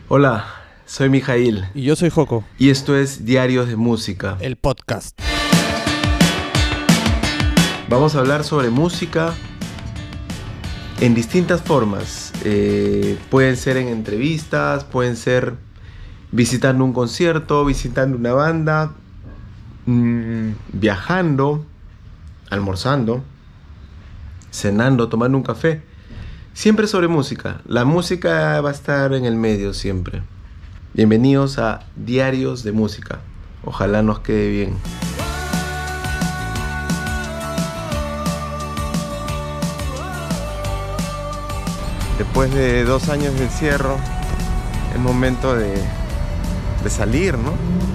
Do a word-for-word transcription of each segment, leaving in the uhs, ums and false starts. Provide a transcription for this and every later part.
Hola, soy Mijail. Y yo soy Joko. Y esto es Diarios de Música, el podcast. Vamos a hablar sobre música en distintas formas. Eh, pueden ser en entrevistas, pueden ser visitando un concierto, visitando una banda, mmm, viajando, almorzando, cenando, tomando un café. Siempre sobre música. La música va a estar en el medio siempre. Bienvenidos a Diarios de Música. Ojalá nos quede bien. Después de dos años de encierro, es momento de, de salir, ¿no?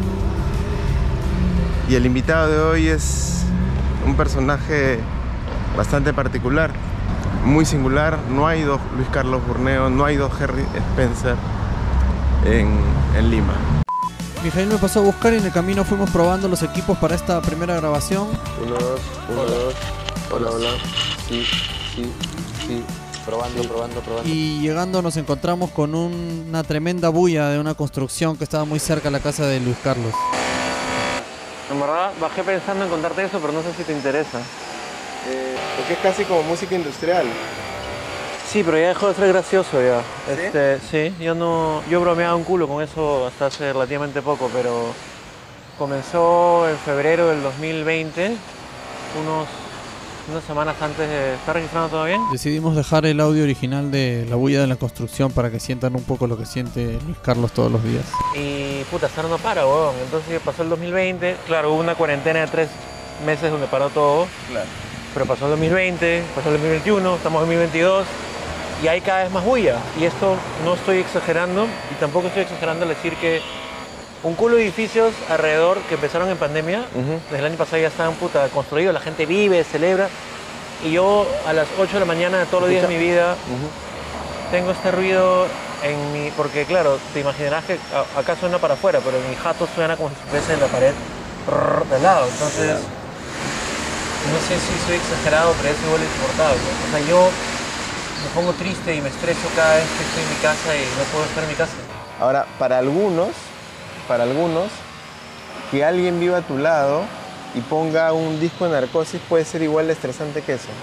Y el invitado de hoy es un personaje bastante particular, muy singular. No hay dos Luis Carlos Burneo, no hay dos Harry Spencer en, en Lima. Mijail me pasó a buscar y en el camino fuimos probando los equipos para esta primera grabación. Uno, dos, uno, Hola. dos. Hola, hola. Sí, sí, sí. Probando, sí. probando, probando. Y llegando nos encontramos con un, una tremenda bulla de una construcción que estaba muy cerca de la casa de Luis Carlos. En verdad, bajé pensando en contarte eso, pero no sé si te interesa. Eh, porque es casi como música industrial. Sí, pero ya dejó de ser gracioso ya. ¿Sí? Este, sí, yo no, yo bromeaba un culo con eso hasta hace relativamente poco, pero comenzó en febrero del dos mil veinte, unos, unas semanas antes de... ¿Está registrando todo bien? Decidimos dejar el audio original de la bulla de la construcción para que sientan un poco lo que siente Luis Carlos todos los días. Y puta, hasta no para, weón. Entonces pasó el dos mil veinte, claro, hubo una cuarentena de tres meses donde paró todo. Claro. Pero pasó el dos mil veinte, pasó el dos mil veintiuno, estamos en dos mil veintidós y hay cada vez más bulla. Y esto no estoy exagerando y tampoco estoy exagerando al decir que un culo de edificios alrededor que empezaron en pandemia, Uh-huh. desde el año pasado ya están puta, construidos, la gente vive, celebra. Y yo a las ocho de la mañana de todos los días de mi vida Uh-huh. tengo este ruido en mi... Porque claro, te imaginarás que a- acá suena para afuera, pero en mi jato suena como si estuviese en la pared prrr, de lado. Entonces... Claro. No sé si soy exagerado, pero es igual insoportable. O sea, yo me pongo triste y me estreso cada vez que estoy en mi casa y no puedo estar en mi casa. Ahora, para algunos, para algunos, que alguien viva a tu lado y ponga un disco de Narcosis puede ser igual de estresante que eso.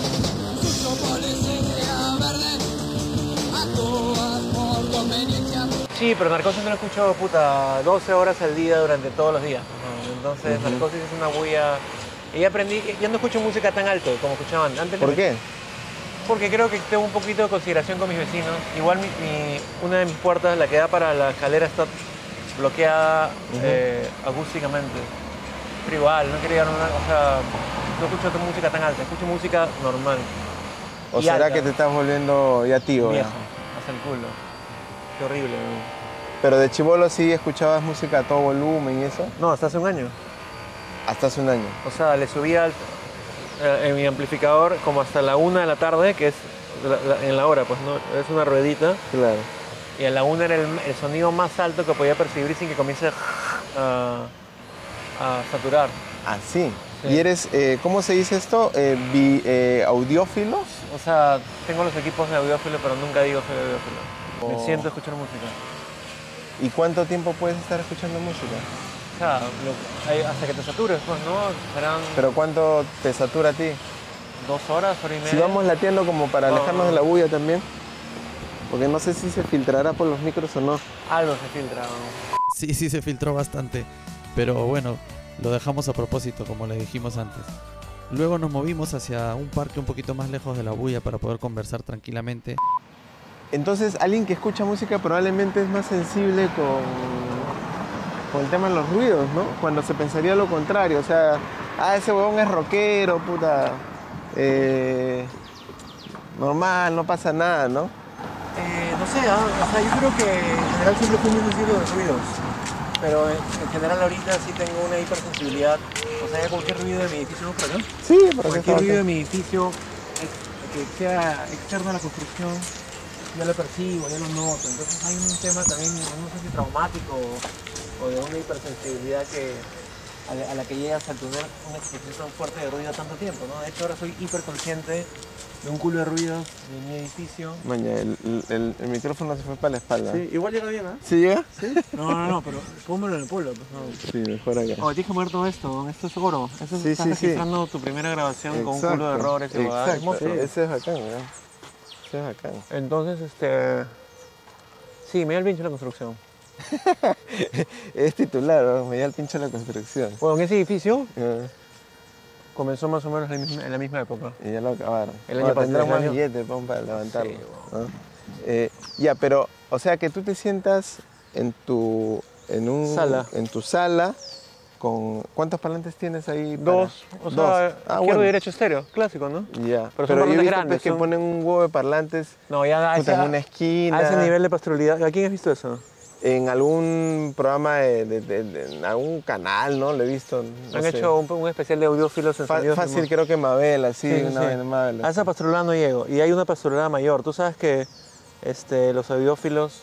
Sí, pero Narcosis no lo escucho, puta, doce horas al día durante todos los días. ¿No? Entonces, Ujú. Narcosis es una bulla... Y ya aprendí, ya no escucho música tan alto como escuchaban antes. ¿Por qué? Porque creo que tengo un poquito de consideración con mis vecinos. Igual mi, mi- una de mis puertas, la que da para la escalera, está bloqueada Ujú. eh, acústicamente. Pero igual, no quería, una, o sea, no escucho t- música tan alta, escucho música normal. ¿O Y será alta. que te estás volviendo ya tío? Viejo, ya? hasta el culo. Qué horrible. ¿No? Pero de chibolo sí escuchabas música a todo volumen y eso, No, hasta hace un año. hasta hace un año. O sea, le subía al- eh, en mi amplificador como hasta la una de la tarde, que es la- la- en la hora, pues no, es una ruedita. Claro. Y a la una era el, el sonido más alto que podía percibir sin que comience a, a saturar. Ah, sí. Sí. ¿Y eres, eh, cómo se dice esto? Eh, bi- eh, ¿Audiófilo? O sea, tengo los equipos de audiófilo, pero nunca digo soy audiófilo. Oh. Me siento a escuchar música. ¿Y cuánto tiempo puedes estar escuchando música? O sea, lo- hay- hasta que te satures, pues, ¿no? Serán ¿Pero cuánto te satura a ti? dos horas, hora y media. Si vamos lateando como para No, alejarnos no. de la bulla también. Porque no sé si se filtrará por los micros o no. Algo se filtra, ¿no? Sí, sí se filtró bastante, pero bueno, lo dejamos a propósito como le dijimos antes. Luego nos movimos hacia un parque un poquito más lejos de la bulla para poder conversar tranquilamente. Entonces, alguien que escucha música probablemente es más sensible con, con el tema de los ruidos, ¿no? Cuando se pensaría lo contrario. O sea, ah, ese huevón es rockero, puta. Eh, normal, no pasa nada, ¿no? Eh, no sé, ah, o sea, yo creo que en general siempre fui muy sensible a los ruidos. Pero en, en general ahorita sí tengo una hipersensibilidad. O sea, cualquier ruido de mi edificio, ¿no? ¿Por acá? Sí, por acá Cualquier ruido de está. mi edificio ex- que sea externo a la construcción, yo lo percibo, yo lo noto. Entonces hay un tema también, no sé si traumático o, o de una hipersensibilidad que, a, la, a la que llegas al tener una exposición tan fuerte de ruido tanto tiempo, ¿no? De hecho ahora soy hiperconsciente de un culo de ruidos de mi edificio. Maña, el, el, el micrófono se fue para la espalda. Sí, igual llega bien, ¿eh? ¿Sí llega? ¿Sí? No, no, no, pero pónmelo en el polo. Pues, no. Sí, mejor acá. Oh, tienes que mover todo esto, esto es oro. Esto es, Sí, estás sí, sí. registrando tu primera grabación Exacto. con un culo de errores y bobadas. Exacto, Hermoso. ese es bacán, ¿no? Ese es bacán. Entonces, este... Sí, me dio el pincho la construcción. Es titular, ¿no? Me da el pincho la construcción. Bueno, en ese edificio Ah, comenzó más o menos en la misma, en la misma época. y ya lo acabaron. El año Bueno, pasado, tendrán el más año- billetes pon, para levantarlo. Sí, ¿no? Eh, ya, pero, o sea, que tú te sientas en tu, en un, Sala. en tu sala con... ¿Cuántos parlantes tienes ahí? para- Dos, o sea, Dos. Ah, izquierdo bueno. y derecho estéreo, clásico, ¿no? Ya. Pero son Pero, yo he parlantes visto grandes, pues, que son- ponen un huevo de parlantes No, ya a puta, ese, en una esquina. a ese nivel de pastoralidad. ¿A quién has visto eso? En algún programa, de, de- de- de- en algún canal, ¿no? Lo he visto. no Han sé. hecho un, un especial de audiófilos en Fa- sonidos Fácil, hermosos. creo que Mabel, así, Sí, sí, una sí. vaina Mabel. A esa pastoralidad no llego. Y hay una pastoralidad mayor. Tú sabes que este, los audiófilos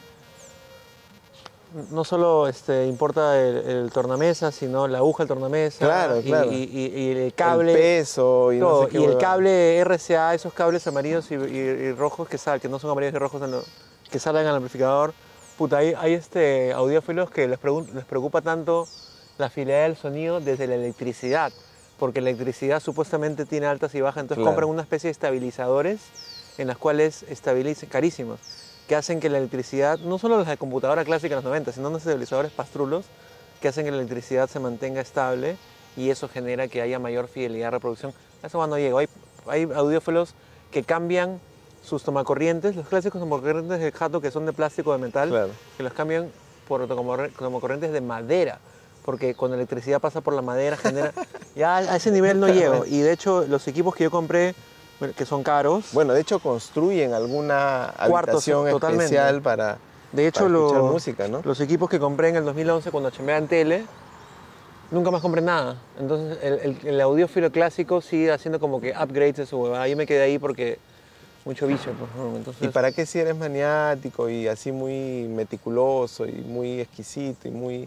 no solo este, importa el, el tornamesa, sino la aguja del tornamesa. Claro, y, claro. Y, y- y el cable. El peso y todo. no sé qué y el huevada. cable R C A, esos cables amarillos y, y- y rojos que, sal, que no son amarillos y rojos, en lo- que salen al amplificador. Puta, hay, hay este, audiófilos que les, pregun- les preocupa tanto la fidelidad del sonido desde la electricidad, porque la electricidad supuestamente tiene altas y bajas, entonces Claro. compran una especie de estabilizadores en las cuales estabilizan, carísimos, que hacen que la electricidad, no solo las de computadora clásica de los noventa, sino unos estabilizadores pastrulos que hacen que la electricidad se mantenga estable y eso genera que haya mayor fidelidad de reproducción. A eso no llego. Hay, hay audiófilos que cambian sus tomacorrientes, los clásicos tomacorrientes de jato que son de plástico o de metal, Claro. que los cambian por tomacor- tomacorrientes de madera, porque cuando la electricidad pasa por la madera genera... Ya a ese nivel no llego. Y de hecho los equipos que yo compré, que son caros, Bueno, de hecho construyen alguna Cuartos, habitación totalmente. especial para, de hecho para escuchar los, música, ¿no? los equipos que compré en el dos mil once cuando chambeaba en tele, nunca más compré nada. Entonces el, el, el audiófilo clásico sigue haciendo como que upgrades de su huevada. Yo me quedé ahí porque mucho vicio, pues, ¿no? Entonces, ¿Y para qué si eres maniático y así muy meticuloso y muy exquisito y muy,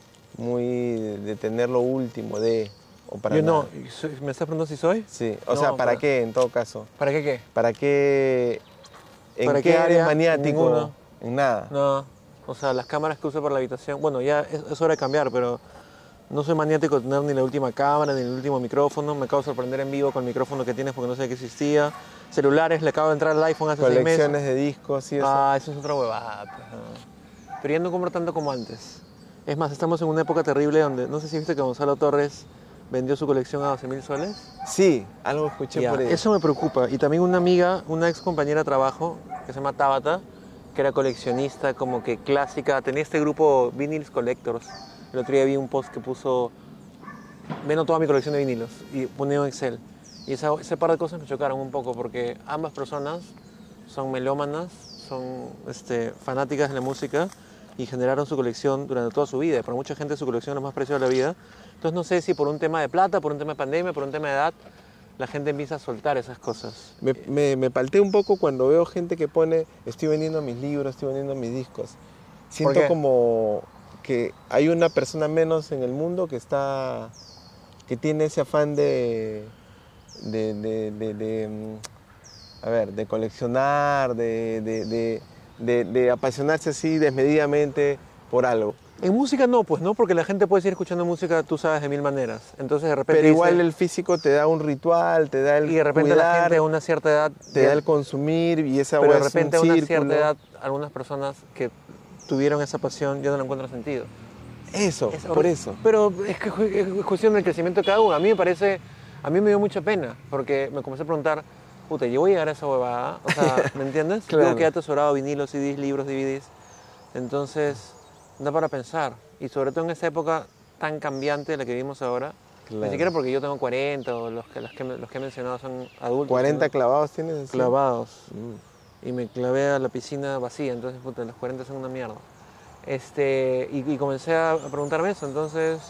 muy de, de tener lo último de... O para yo nada? no, soy- ¿me estás preguntando si soy? Sí, o No, sea, ¿para para- qué en todo caso? ¿Para qué qué? ¿Para qué? ¿En ¿Para qué qué eres área? maniático? Ninguno. En nada. No, o sea, las cámaras que uso para la habitación, bueno, ya es, es hora de cambiar, pero no soy maniático de tener ni la última cámara, ni el último micrófono. Me acabo de sorprender en vivo con el micrófono que tienes porque no sabía que existía. Celulares, le acabo de entrar al iPhone hace seis meses. Colecciones de discos y eso. Ah, eso es otra huevada. Pues, no. Pero ya no compro tanto como antes. Es más, estamos en una época terrible donde, no sé si viste que Gonzalo Torres vendió su colección a doce mil soles. Sí, algo escuché Ya, por ahí. eso me preocupa. Y también una amiga, una ex compañera de trabajo, que se llama Tabata, que era coleccionista como que clásica, tenía este grupo Vinyls Collectors. El otro día vi un post que puso, vendo toda mi colección de vinilos, y ponía en Excel. Y esa, ese par de cosas me chocaron un poco, porque ambas personas son melómanas, son este, fanáticas de la música, y generaron su colección durante toda su vida. Para mucha gente su colección es lo más precioso de la vida. Entonces no sé si por un tema de plata, por un tema de pandemia, por un tema de edad, la gente empieza a soltar esas cosas. Me, me, me palté un poco cuando veo gente que pone, estoy vendiendo mis libros, estoy vendiendo mis discos. Siento qué? como que hay una persona menos en el mundo que está, que tiene ese afán de, de, de, de- de, mm, a ver, de coleccionar, de, de, de, de- de apasionarse así desmedidamente por algo. En música no, pues no, porque la gente puede seguir escuchando música, tú sabes, de mil maneras. Entonces de repente Pero igual dice- el físico te da un ritual, te da el y de repente la cuidar, gente a una cierta edad, te ya- da el consumir y esa pero de hueá es un repente a una cierta círculo. edad, algunas personas que tuvieron esa pasión ya no le encuentran sentido. Eso, Es por horri- eso. Pero es que ju- es cuestión del crecimiento de cada uno. A mí me parece, a mí me dio mucha pena, porque me comencé a preguntar, puta, ¿yo voy a llegar a esa huevada? O sea, ¿me entiendes? Claro. Tengo que he atesorado vinilos, C Ds, libros, D V Ds. Entonces, da para pensar. Y sobre todo en esta época tan cambiante de la que vivimos ahora. Claro. Ni siquiera porque yo tengo cuarenta o los que, los que, me- los que he mencionado son adultos. cuarenta sino clavados tienes así? clavados. Mm. Y me clavé a la piscina vacía, entonces puta, los cuarenta son una mierda. Este, y, y comencé a, a preguntarme eso, entonces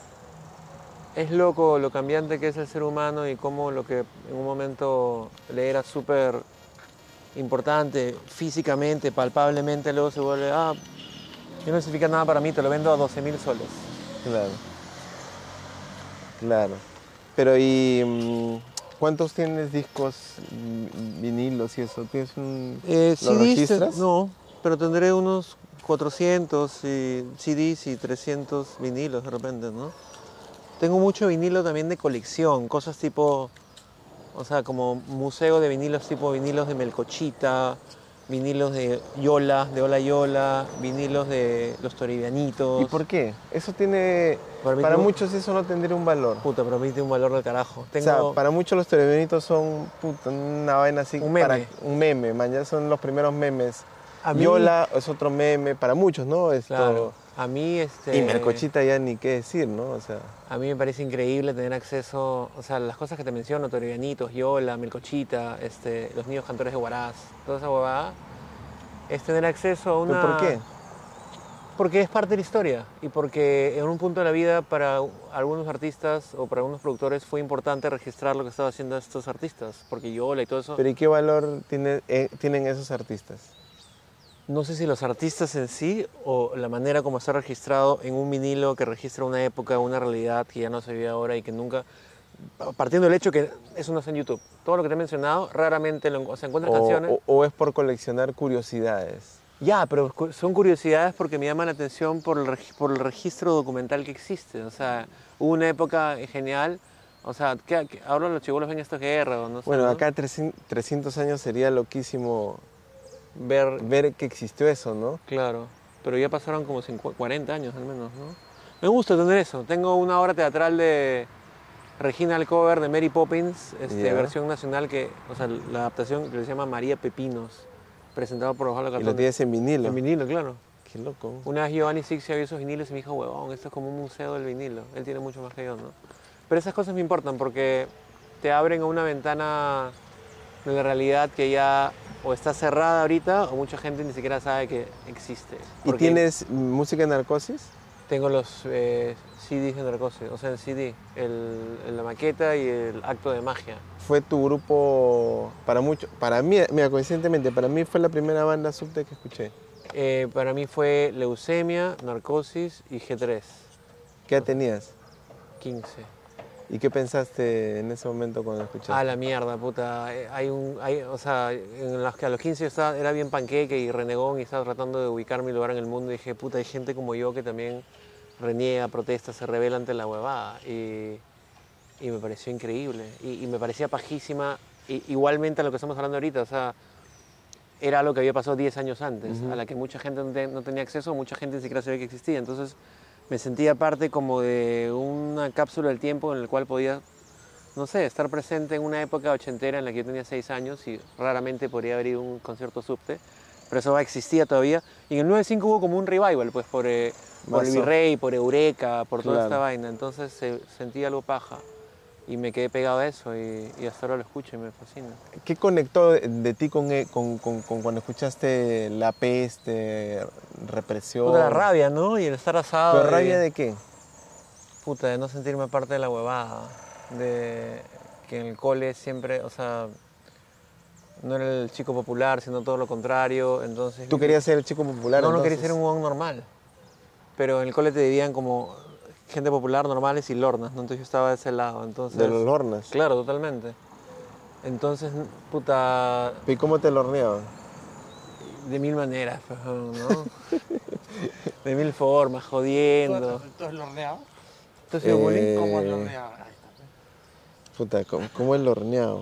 es loco lo cambiante que es el ser humano y cómo lo que en un momento le era súper importante físicamente, palpablemente, luego se vuelve, ah, ya no significa nada para mí, te lo vendo a doce mil soles. Claro. Claro. Pero y... mm, ¿Cuántos tienes discos, mm, vinilos y eso? ¿Tienes un, Eh, ¿Los C Ds, te- registras? no, pero tendré unos cuatrocientos y C Ds y trescientos vinilos de repente, ¿no? Tengo mucho vinilo también de colección, cosas tipo, o sea, como museo de vinilos tipo vinilos de Melcochita, vinilos de Yola, de Hola Yola, vinilos de Los Toribianitos. ¿Y por qué? Eso tiene... Para mí Para tuvo- muchos eso no tendría un valor. Puta, pero a mí tiene un valor del carajo. Tengo... O sea, para muchos los televenitos son puta, una vaina así. Un meme. Para, un meme, man, ya son los primeros memes. A mí- Yola es otro meme, para muchos, ¿no? Esto, Claro, a mí este... Y Melcochita ya ni qué decir, ¿no? O sea, A mí me parece increíble tener acceso, o sea, las cosas que te menciono, Toribianitos, Yola, Melcochita, este, los niños cantores de Huaraz, toda esa huevada, es tener acceso a una... ¿pero por qué? Porque es parte de la historia y porque en un punto de la vida para algunos artistas o para algunos productores fue importante registrar lo que estaban haciendo estos artistas, porque Yola y todo eso... ¿Pero y qué valor tiene, eh, tienen esos artistas? No sé si los artistas en sí o la manera como está registrado en un vinilo que registra una época, una realidad que ya no se vive ahora y que nunca... Partiendo del hecho que eso no está en YouTube. Todo lo que te he mencionado, raramente lo, o sea, encuentras O, canciones... o- o es por coleccionar curiosidades. Ya, pero cu- son curiosidades porque me llaman la atención por el, regi- por el registro documental que existe. O sea, hubo una época genial. O sea, ¿qué, qué- ahora los chibolos ven esta guerra o no sé, Bueno, ¿no? acá trescientos años sería loquísimo ver, ver que existió eso, ¿no? Claro, pero ya pasaron como cincuenta, cuarenta años al menos, ¿no? Me gusta tener eso. Tengo una obra teatral de Regina Alcover de Mary Poppins, este, Ya. versión nacional, que, o sea, la adaptación que se llama María Pepinos, presentado por Osvaldo Y Cartón. lo tienes en vinilo. En vinilo, claro. Qué loco. Una vez Giovanni Sixia vio esos vinilos y me dijo, huevón, esto es como un museo del vinilo. Él tiene mucho más que yo, ¿no? Pero esas cosas me importan porque te abren a una ventana de la realidad que ya o está cerrada ahorita o mucha gente ni siquiera sabe que existe. ¿Y Porque tienes música en Narcosis? Tengo los eh, C Ds de Narcosis, o sea, el C D, el, el- la maqueta y el acto de magia. Fue tu grupo, para mucho, para mí, mira, coincidentemente, para mí fue la primera banda subte que escuché. Eh, para mí fue Leucemia, Narcosis y G tres, ¿Qué edad tenías? quince. ¿Y qué pensaste en ese momento cuando escuchaste? Ah, la mierda, puta. Eh, Hay un, hay, o sea, en las que a los quince yo estaba, era bien panqueque y renegón y estaba tratando de ubicar mi lugar en el mundo y dije, puta, hay gente como yo que también reniega, protesta, se revela ante la huevada. Y, y me pareció increíble. Y, y me parecía pajísima, y, igualmente a lo que estamos hablando ahorita, o sea, era algo que había pasado diez años antes, Ujú. a la que mucha gente no, te- no tenía acceso, mucha gente ni siquiera sabía que existía. Entonces me sentía parte como de una cápsula del tiempo en el cual podía, no sé, estar presente en una época ochentera en la que yo tenía seis años y raramente podría haber ido a un concierto subte, pero eso existía todavía. Y en el noventa y cinco hubo como un revival, pues por, eh, por el Mazo. Virrey, por Eureka, por toda Claro. esta vaina. Entonces se, sentí algo paja y me quedé pegado a eso y, y hasta ahora lo escucho y me fascina. ¿Qué conectó de, de ti con, e- con, con- con cuando escuchaste La Peste, Represión? Puta, la rabia, ¿no? Y el estar asado. ¿Pero y- rabia de qué? Puta, de no sentirme parte de la huevada. De que en el cole siempre, o sea, no era el chico popular, sino todo lo contrario. Entonces, ¿Tú querías ser el chico popular? No, no quería entonces? ser un huevón normal. Pero en el cole te dividían como gente popular, normales y lornas, ¿no? Entonces yo estaba de ese lado. Entonces, De los hornas. Claro, totalmente. Entonces, puta, ¿Y cómo te lorneaban? de mil maneras, pues, ¿no? De mil formas, jodiendo. ¿Tú has lorneado? ¿Tú has sido bullying? Eh, ¿Cómo has lorneado? Ahí está. Puta, ¿cómo, cómo el horneado?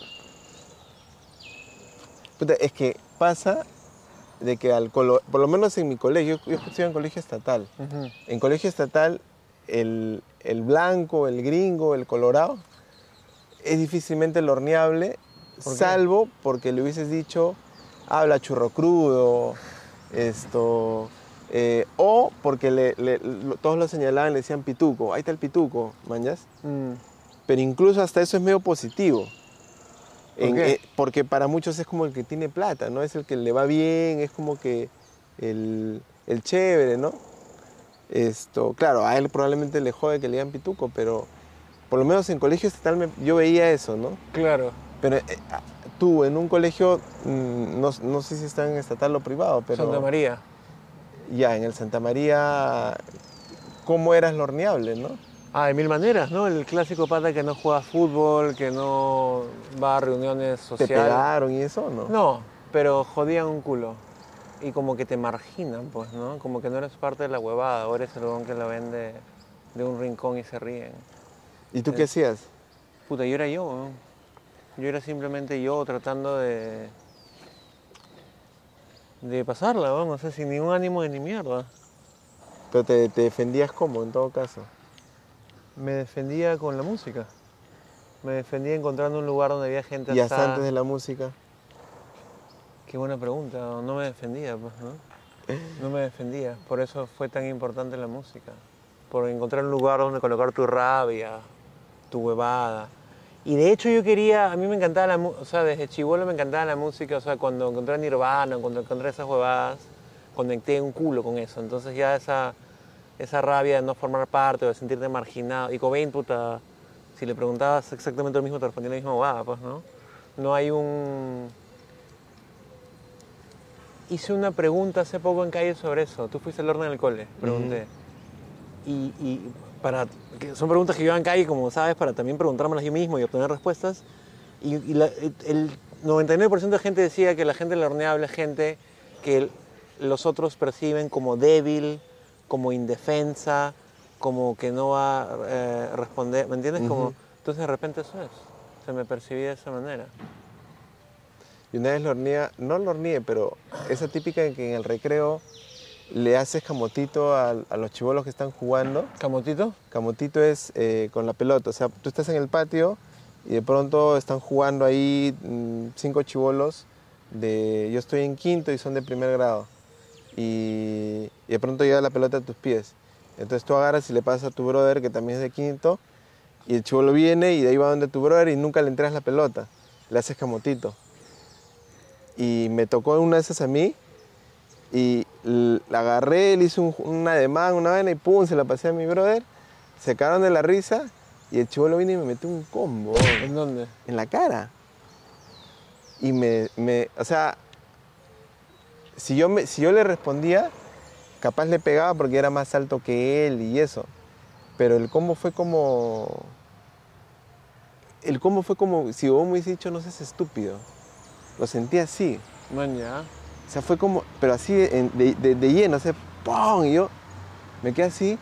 Puta, es que pasa de que al colo- por lo menos en mi colegio, yo estudié en colegio estatal. Ujú. En colegio estatal, el, el blanco, el gringo, el colorado, es difícilmente el horneable, ¿Por qué? salvo porque le hubieses dicho, habla churro crudo, esto, eh, o porque le- le- lo- todos lo señalaban, le decían pituco, ahí está el pituco, ¿mañas? Mm. Pero incluso hasta eso es medio positivo. ¿Por En- qué? eh, porque para muchos es como el que tiene plata, ¿no? Es el que le va bien, es como que el, el chévere, ¿no? Esto, claro, a él probablemente le jode que le digan pituco, pero por lo menos en colegio estatal me- yo veía eso, ¿no? Claro. Pero eh, ah, tú en un colegio, mm, no, no sé si está en estatal o privado, pero Santa María. ya en el Santa María, ¿cómo eras lo horneable, no? Ah, de mil maneras, ¿no? El clásico pata que no juega fútbol, que no va a reuniones ¿Te sociales. pegaron y eso o no? No, pero jodían un culo. Y como que te marginan, pues, ¿no? Como que no eres parte de la huevada, o eres el huevón que la vende de un rincón y se ríen. ¿Y tú qué hacías? Puta, yo era yo, ¿no? Yo era simplemente yo tratando de... de pasarla, vamos, o sea, sin ningún ánimo de ni mierda. Pero te, te defendías como, en todo caso. Me defendía con la música. Me defendía encontrando un lugar donde había gente ¿Y hasta asada. antes de la música? Qué buena pregunta, no me defendía, pues, ¿no? No me defendía, por eso fue tan importante la música. Por encontrar un lugar donde colocar tu rabia, tu huevada. Y de hecho yo quería, a mí me encantaba la música, o sea, desde chibolo me encantaba la música, o sea, cuando encontré Nirvana, cuando encontré esas huevadas, conecté un culo con eso. Entonces ya esa, esa rabia de no formar parte o de sentirte marginado. Y Cobain, puta, si le preguntabas exactamente lo mismo, te respondía la misma huevada, pues, ¿no? No hay un... Hice una pregunta hace poco en calle sobre eso. Tú fuiste al horno en el cole, pregunté. Uh-huh. y, y para, que son preguntas que yo en calle, como sabes, para también preguntármelas yo mismo y obtener respuestas. Y, y la, el noventa y nueve por ciento de gente decía que la gente la horneable es gente que el, los otros perciben como débil, como indefensa, como que no va a eh, responder, ¿me entiendes? Uh-huh. Como, entonces de repente eso es, se me percibía de esa manera. Y una vez lo horneé, no lo horneé, pero esa típica en que en el recreo le haces camotito a, a los chibolos que están jugando. ¿Camotito? Camotito es eh, con la pelota, o sea, tú estás en el patio y de pronto están jugando ahí mmm, cinco chibolos de... Yo estoy en quinto y son de primer grado. Y, y de pronto llega la pelota a tus pies. Entonces tú agarras y le pasas a tu brother, que también es de quinto, y el chibolo viene y de ahí va donde tu brother y nunca le entregas la pelota. Le haces camotito. Y me tocó una de esas a mí y la agarré, le hice un, un ademán, una vaina y pum, se la pasé a mi brother. Se cagaron de la risa y el chibolo vino y me metió un combo. ¿En dónde? En la cara. Y me, me o sea, si yo, me, si yo le respondía, capaz le pegaba porque era más alto que él y eso. Pero el combo fue como... El combo fue como, si vos me hubiese dicho, no seas estúpido. Lo sentí así. Man, ya. O sea, fue como, pero así de, de, de, de lleno, o sea, ¡pum! Y yo me quedé así.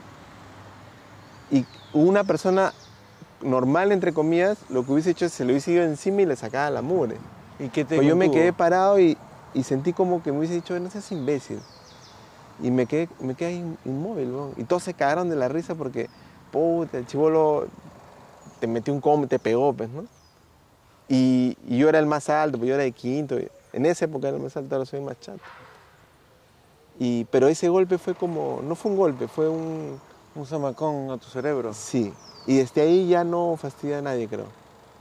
Y una persona normal, entre comillas, lo que hubiese hecho es se lo hubiese ido encima y le sacaba la mugre. ¿Y qué te Pues yo me contuvo? quedé parado y, y sentí como que me hubiese dicho, no seas imbécil. Y me quedé, me quedé ahí inmóvil, ¿no? Y todos se cagaron de la risa porque, puta, el chibolo te metió un combo, te pegó, pues, ¿no? Y, y yo era el más alto, pues yo era de quinto. En esa época era el más alto, ahora soy más chato. Y, pero ese golpe fue como, no fue un golpe, fue un... Un zamacón a tu cerebro. Sí. Y desde ahí ya no fastidia a nadie, creo.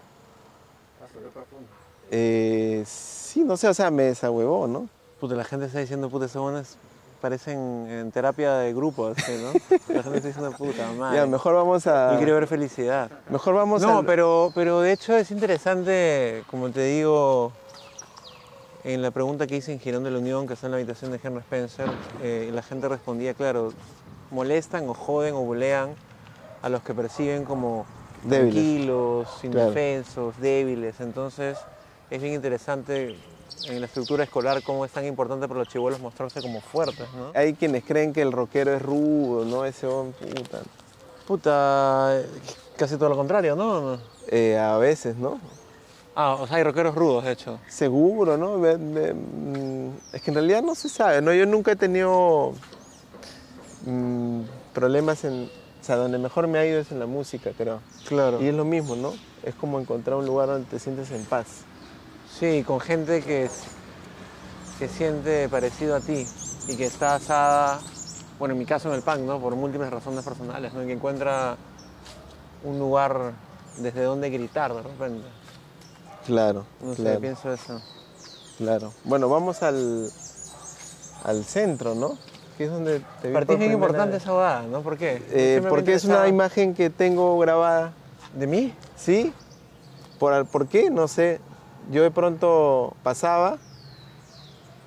Eh, sí, no sé, o sea, me desahuevó, ¿no? Puta, la gente está diciendo, puta, esos buenos parecen en terapia de grupo, así, ¿no? La gente está diciendo, puta, madre. Ya, mejor vamos a... Yo quiero ver felicidad. Mejor vamos a... No, pero, pero de hecho es interesante, como te digo, en la pregunta que hice en Girón de la Unión, que está en la habitación de Henry Spencer, eh, la gente respondía, claro, molestan o joden o bulean a los que perciben como débiles, tranquilos, indefensos, claro, débiles. Entonces es bien interesante en la estructura escolar cómo es tan importante para los chibolos mostrarse como fuertes, ¿no? Hay quienes creen que el rockero es rudo, ¿no? Ese hombre, puta. Puta, casi todo lo contrario, ¿no? Eh, a veces, ¿no? Ah, o sea, hay rockeros rudos, de hecho. Seguro, ¿no? De, de, es que en realidad no se sabe, ¿no? Yo nunca he tenido mmm, problemas en... O sea, donde mejor me ha ido es en la música, creo. Claro. Y es lo mismo, ¿no? Es como encontrar un lugar donde te sientes en paz. Sí, con gente que, que siente parecido a ti y que está asada, bueno, en mi caso en el punk, ¿no? Por múltiples razones personales, ¿no? Y que encuentra un lugar desde donde gritar de repente. Claro, no claro. sé, pienso eso. Claro. Bueno, vamos al, al centro, ¿no? Que es donde te vi Para ti es bien importante esa boda, ¿no? ¿Por qué? Eh, porque es una imagen que tengo grabada. ¿De mí? Sí. ¿Por, ¿por qué? No sé. Yo de pronto pasaba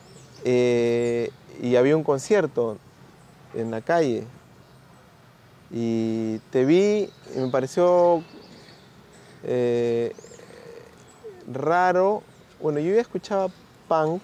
eh, y había un concierto en la calle. Y te vi y me pareció eh, raro. Bueno, yo ya escuchaba punk.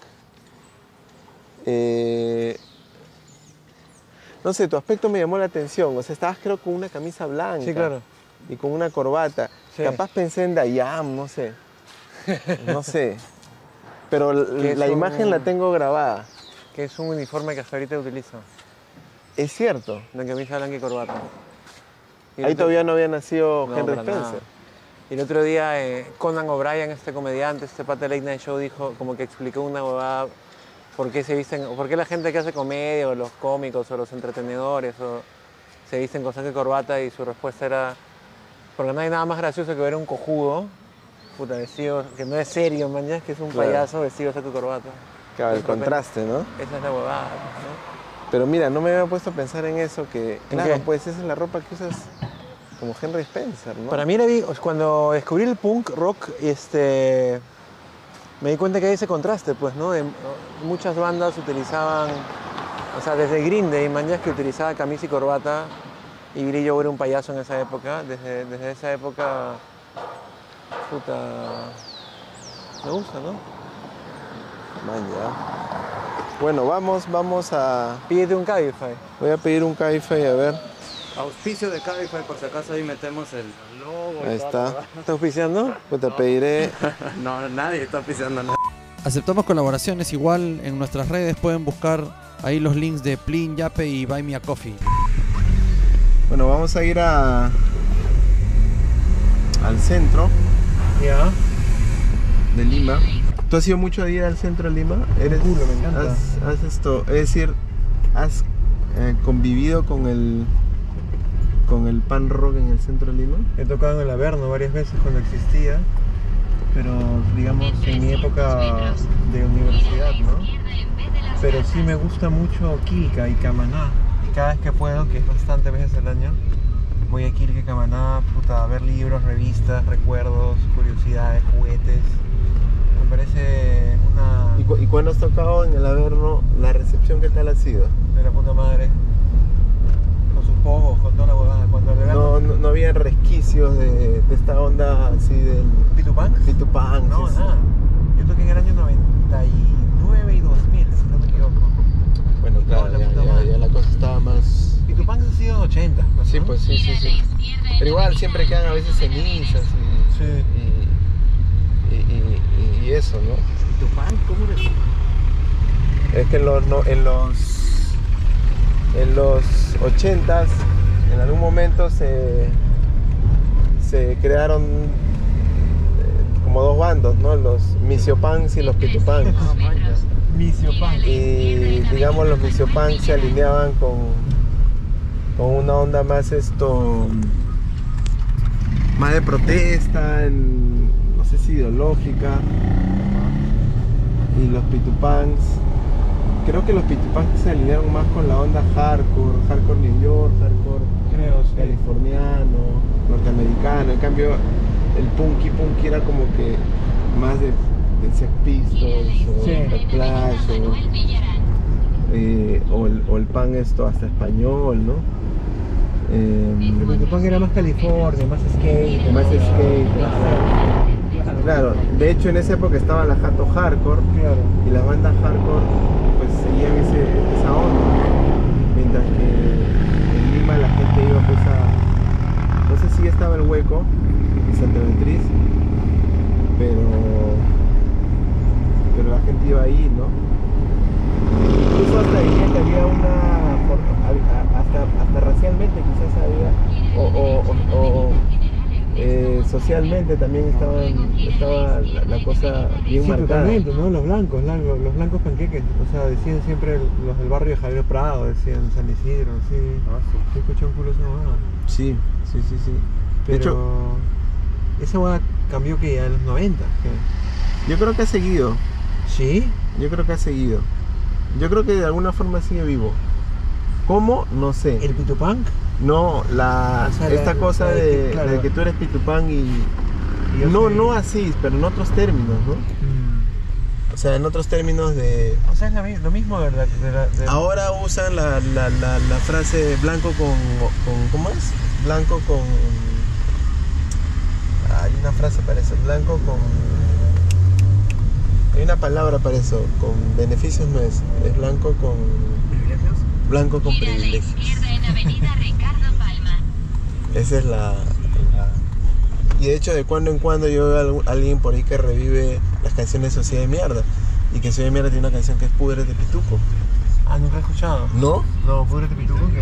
Eh, no sé, tu aspecto me llamó la atención. O sea, estabas creo con una camisa blanca. Sí, claro. Y con una corbata. Sí. Capaz pensé en Dayam, no sé. No sé. Pero Que la es un- imagen la tengo grabada. Que es un uniforme que hasta ahorita utilizo. Es cierto. La camisa blanca y corbata. Y Ahí el- todavía no había nacido No, Henry para Spencer. nada. Y el otro día eh, Conan O'Brien, este comediante, este pata de Late Night Show, dijo como que explicó una huevada por qué se visten, o por qué la gente que hace comedia, o los cómicos, o los entretenedores, o se visten con saco y corbata, y su respuesta era, porque no hay nada más gracioso que ver a un cojudo, puta, vestido, que no es serio, man, ya, que es un Claro. payaso vestido de saco y corbata. Claro, el De repente, contraste, ¿no? Esa es la huevada, ¿no? Pero mira, no me había puesto a pensar en eso, que ¿En claro, qué? pues esa es la ropa que usas como Henry Spencer, ¿no? Para mí, era vi- cuando descubrí el punk rock, este, me di cuenta que hay ese contraste, pues, ¿no? De- muchas bandas utilizaban, o sea, desde Green Day, mañas que utilizaba camisa y corbata, y Billy Joe era un payaso en esa época. Desde, desde esa época, puta, me gusta, ¿no? Man, ya. Bueno, vamos, vamos a... Pídete un Cabify. Voy a pedir un Cabify, a ver. Auspicio de Cabify, por si acaso ahí metemos el logo. Ahí está. ¿Estás auspiciando? Pues te pediré... No, nadie está auspiciando nada. Aceptamos colaboraciones, igual en nuestras redes pueden buscar ahí los links de Plin, Yape y Buy Me a Coffee. Bueno, vamos a ir a... al centro Ya. de Lima. ¿Tú has ido mucho a ir al centro de Lima? Eres, culo, me encanta. Has, has esto, es decir, has eh, convivido con el con el pan rock en el centro de Lima. He tocado en el Averno varias veces cuando existía, pero digamos en mi época de universidad, ¿no? Pero sí me gusta mucho Quilca y Camaná. Y cada vez que puedo, que es bastante veces al año, voy a Quilca y Camaná, puta, a ver libros, revistas, recuerdos, curiosidades, juguetes. Me parece una... ¿Y, cu- y cuando has tocado en el Averno, la recepción qué tal ha sido? de la puta madre. Con sus pogos, con toda la huevada. Cuando le No, no, no había resquicios de, de esta onda así del ¿Pitupán? Pitupán. No, sí, sí. nada. Yo toqué en el año noventa y nueve y dos mil, si no me equivoco. Bueno, claro, la ya, puta ya- madre. ya la cosa estaba más... Pitupán ha sido ochenta. Pues, Sí, ¿no? pues sí, sí, sí. Pero igual siempre quedan a veces cenizas y, Sí. y, y, y- y eso, ¿no? ¿Pitupán? ¿Cómo eres? Es que en los, no- en los, en los ochentas, en algún momento se, se crearon eh, como dos bandos, ¿no? Los Misiopunks y los Pitupunks. Misiopán. Y digamos los Misiopunks se alineaban con, con una onda más esto, más de protesta, en- no sé si ideológica. Y los Pitupunks, creo que los Pitupunks se alinearon más con la onda hardcore, hardcore New York, hardcore Creo, sí. californiano, norteamericano. En cambio, el punky punky era como que más de, de Sex Pistols o Sí. The Clash o, eh, o, el, o el punk esto hasta español, ¿no? Eh, El Pitupán era más California, más skate. Más ¿no? skate, Más- claro. Claro, de hecho en esa época estaba la Jato Hardcore Claro. y las bandas hardcore pues seguían ese, esa onda, mientras que en Lima la gente iba pues a, no sé si ya estaba el Hueco en Santa Beatriz, pero pero la gente iba ahí, ¿no? Incluso hasta diría que había una por- a- a- hasta, hasta racialmente quizás había o, o- o- o, eh, socialmente también estaban, estaba la, la cosa bien Sí, marcada. totalmente, ¿no? Los blancos, la- los, los blancos panqueques. O sea, decían siempre el- los del barrio de Javier Prado, decían San Isidro, sí. Yo escuché un culo esa huevada. Sí, sí, sí, sí. De Pero hecho, esa huevada cambió que ya en los noventa. ¿qué? yo creo que ha seguido. ¿Sí? Yo creo que ha seguido. Yo creo que de alguna forma sigue vivo. ¿Cómo? No sé. ¿El Pitupán? No, la, O sea, esta la- cosa la de de, que, claro. de que tú eres pitupán y... Y yo No, soy- no así, pero en otros términos, ¿no? Mm. O sea, en otros términos de... O sea, es la mi- lo mismo, ¿verdad? De la- de- Ahora usan la, la, la, la frase blanco con, con... ¿Cómo es? Blanco con... Hay una frase para eso, blanco con... Hay una palabra para eso, con beneficios no es, es blanco con... ¿Privilegios? Blanco con privilegios. en Avenida Ricardo Palma. Esa es la, la- Y de hecho de cuando en cuando yo veo a algún- alguien por ahí que revive las canciones de Sociedad de Mierda. Y que Sociedad de Mierda tiene una canción que es Pudres de Pituco. Ah, nunca he escuchado. ¿No? No, Pudres de Pituco. No.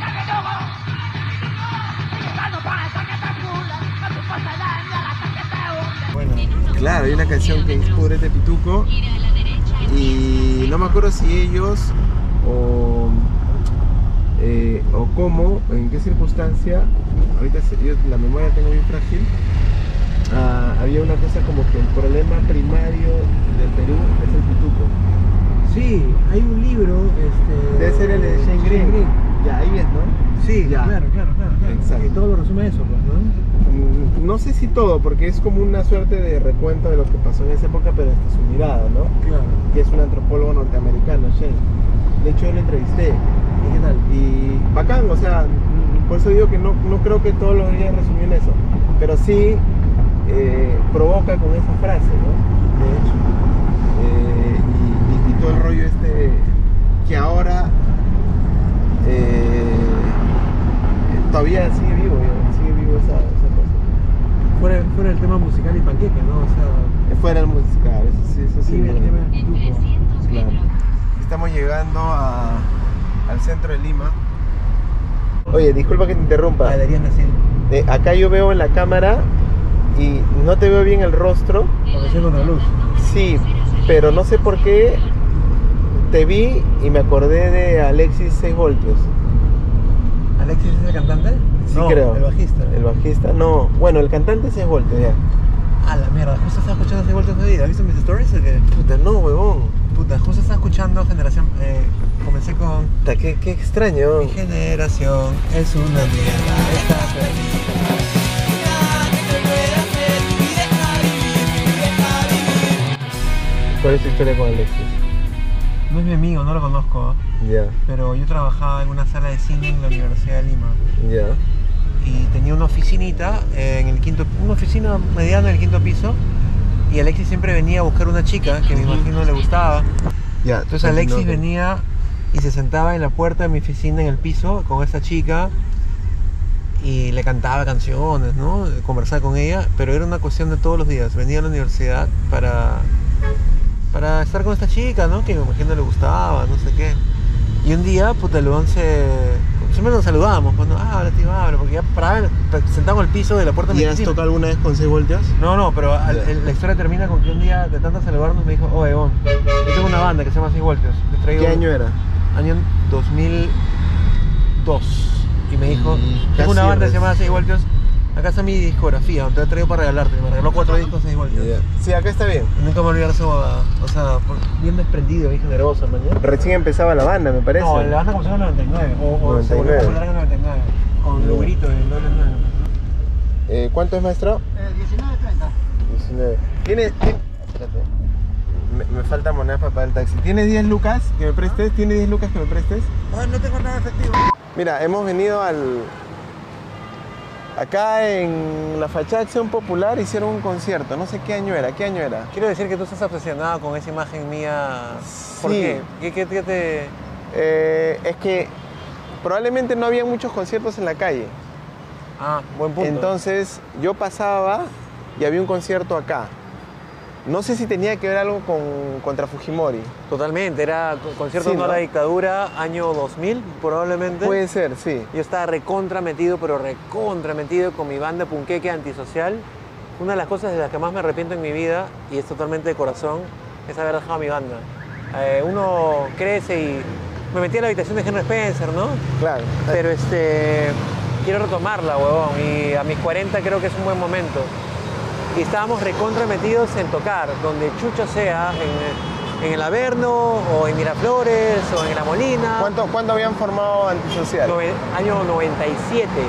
Bueno, Claro, hay una canción que es Pudres de Pituco. Gira a la derecha. Y no me acuerdo si ellos o, eh, o cómo, en qué circunstancia, ahorita se- yo la memoria la tengo bien frágil, ah, había una cosa como que el problema primario del Perú es el pituco. sí, hay un libro, este... Debe ser el de Shane Green. Ya, ahí es, ¿no? Sí, Ya. claro, claro, claro, claro. Exacto. Y todo lo resume eso, pues, ¿no? Mm, No sé si todo, porque es como una suerte de recuento de lo que pasó en esa época, pero desde su mirada, ¿no? Claro. Que es un antropólogo norteamericano, Shane. De hecho, yo lo entrevisté. ¿Y qué tal? Y bacán, o sea, por eso digo que no, no creo que todos los días resumió en eso, pero sí eh, provoca con esa frase, ¿no? De hecho. Eh, y, y- y todo el rollo este que ahora eh, todavía sigue vivo, ¿no? Sigue vivo esa, esa cosa. Fuera, fuera el tema musical y panqueque, ¿no? O sea, Fuera el musical, eso sí, eso sí. sí, el ¿no? tema del En pituco. trescientos Claro. metros. Estamos llegando a, al centro de Lima. Oye, disculpa que te interrumpa. Galerías Nación. Eh, acá yo veo en la cámara y no te veo bien el rostro. Conexión contra luz. Sí, pero no sé por qué te vi y me acordé de Alexis seis voltios. ¿Alexis es el cantante? Sí, No, creo. el bajista. El bajista, no. Bueno, el cantante seis voltios, ya. Ah, la mierda, justo estaba escuchando seis vueltas de vida. ¿Has visto mis stories o qué? Puta, no, huevón. Puta, justo estaba escuchando Generación... Eh, comencé con... Puta, qué, qué extraño. Mi generación es una mierda. Está perdida. ¿Cuál es tu historia con Alexis? No es mi amigo, no lo conozco, Ya, pero yo trabajaba en una sala de cine en la Universidad de Lima ya. y tenía una oficinita en el quinto, una oficina mediana en el quinto piso, y Alexis siempre venía a buscar una chica que me imagino le gustaba. Ya, Entonces Alexis continúa. venía y se sentaba en la puerta de mi oficina en el piso con esta chica y le cantaba canciones, ¿no? Conversaba con ella, pero era una cuestión de todos los días. Venía a la universidad para, para estar con esta chica, ¿no? Que me imagino le gustaba, no sé qué. Y un día, puta, el huevón se... Siempre nos saludábamos, pues, ¿no? Ah, habla, tío, habla, porque ya paraban, sentamos en el piso de la puerta de ¿Y mi has oficina. tocado alguna vez con seis voltios? No, no, pero al- Ya. el- la historia termina con que un día de tanto saludarnos me dijo, oye, Bon, yo tengo una banda que se llama seis voltios. Te traigo ¿Qué año era? Año dos mil dos. Y me dijo, Y tengo una casi banda que se res- llama seis voltios. Acá está mi discografía, te la traigo para regalarte. Me regaló cuatro discos seis voltios. Ya. Sí, acá está bien. Y nunca me olvidaré esa bobada. O sea, por- bien desprendido, bien generoso, mañana. Recién empezaba la banda, me parece. No, la banda comenzó en el noventa y nueve. O, o se volvió noventa y nueve. popular en el noventa y nueve. Con Ya. Luberito en el doble nueve. Eh, ¿Cuánto es, maestro? diecinueve treinta. diecinueve. ¿Tienes...? ti- Espérate. Me, me falta monedas para pagar el taxi. ¿Tienes diez lucas que me prestes? ¿Tienes diez lucas que me prestes? No, no tengo nada efectivo. Mira, hemos venido al... Acá en la Fachada Acción Popular hicieron un concierto. No sé qué año era. ¿Qué año era? Quiero decir que tú estás obsesionado con esa imagen mía. ¿Por Sí. qué? ¿Qué, qué- qué te...? Eh, es que probablemente no había muchos conciertos en la calle. Ah, buen punto. Entonces yo pasaba y había un concierto acá. No sé si tenía que ver algo con contra Fujimori. Totalmente, era co- concierto Sí, no a ¿no? la dictadura, año dos mil probablemente. Puede ser, sí. Yo estaba recontra metido, pero recontra metido con mi banda punqueque antisocial. Una de las cosas de las que más me arrepiento en mi vida, y es totalmente de corazón, es haber dejado mi banda. Eh, uno crece y me metí a la habitación de Henry Spencer, ¿no? Claro. Pero este, quiero retomarla, huevón, y a mis cuarenta creo que es un buen momento. Y estábamos recontra metidos en tocar, donde chucha sea, en, en el Averno, o en Miraflores, o en La Molina. ¿Cuánto, ¿Cuándo habían formado Antisocial? Nove- año noventa y siete.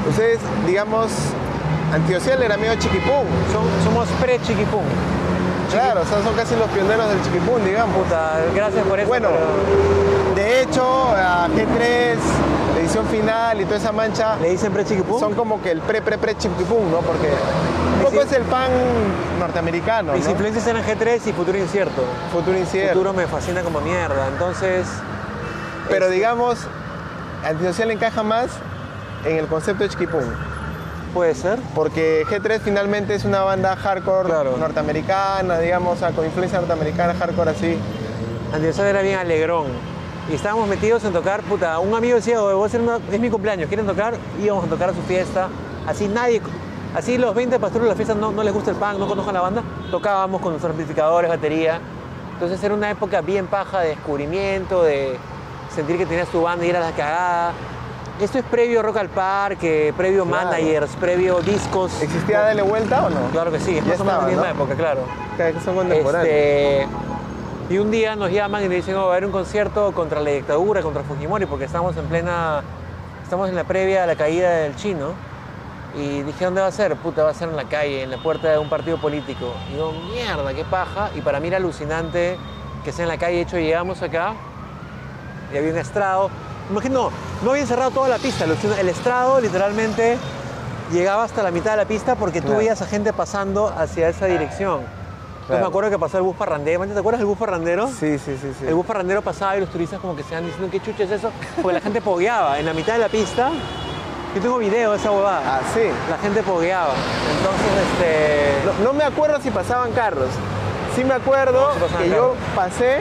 Ustedes, digamos, Antisocial era medio chiquipum. Som- somos pre-Chiquipum. Claro, o sea, son casi los pioneros del chiquipún, digamos. Puta, gracias por eso. Bueno, pero- de hecho, a G tres, la edición final y toda esa mancha ¿Le dicen pre-chiquipún? son como que el pre-pre-pre chiquipún, ¿no? Porque un poco Sí. es el pan norteamericano, Mis ¿no? influencias eran G tres y Futuro Incierto. Futuro incierto. Futuro me fascina como mierda, entonces... Pero este, digamos, Antisocial encaja más en el concepto de chiquipún. Puede ser. Porque G tres finalmente es una banda hardcore Claro. norteamericana, digamos, o sea, con influencia norteamericana, hardcore así. Antisocial era bien alegrón. Y estábamos metidos en tocar, puta, un amigo decía, "Oye, voy a hacer una- es mi cumpleaños, ¿quieren tocar?" Íbamos a tocar a su fiesta. Así nadie, así los veinte pastores de la fiesta no, no les gusta el punk, no conozcan la banda. Tocábamos con nuestros amplificadores, batería. Entonces era una época bien paja de descubrimiento, de sentir que tenías tu banda y era la cagada. Esto es previo Rock al Parque, previo Claro. managers, previo discos. ¿Existía Dale Vuelta o no? Claro que sí, es Ya más o menos estaba, la misma ¿no? época, claro. Que son contemporáneos. Este, y un día nos llaman y nos dicen, oh, va a haber un concierto contra la dictadura, contra Fujimori, porque estamos en plena, estamos en la previa a la caída del chino. Y dije, ¿dónde va a ser? Puta, va a ser en la calle, en la puerta de un partido político. Y digo, mierda, qué paja. Y para mí era alucinante que sea en la calle. De hecho, llegamos acá y había un estrado. Imagino, no habían cerrado toda la pista. El estrado literalmente llegaba hasta la mitad de la pista porque tú Claro. veías a gente pasando hacia esa dirección. Entonces Claro. me acuerdo que pasó el bus parrandero. ¿Te acuerdas del bus parrandero? Sí, sí, sí, sí. El bus parrandero pasaba y los turistas como que se van diciendo, ¿qué chucha es eso? Porque la gente pogueaba en la mitad de la pista. Yo tengo video de esa huevada. Ah, sí. La gente pogueaba. Entonces, este... No, no me acuerdo si pasaban carros. Sí me acuerdo No, sí pasaban que carros. yo pasé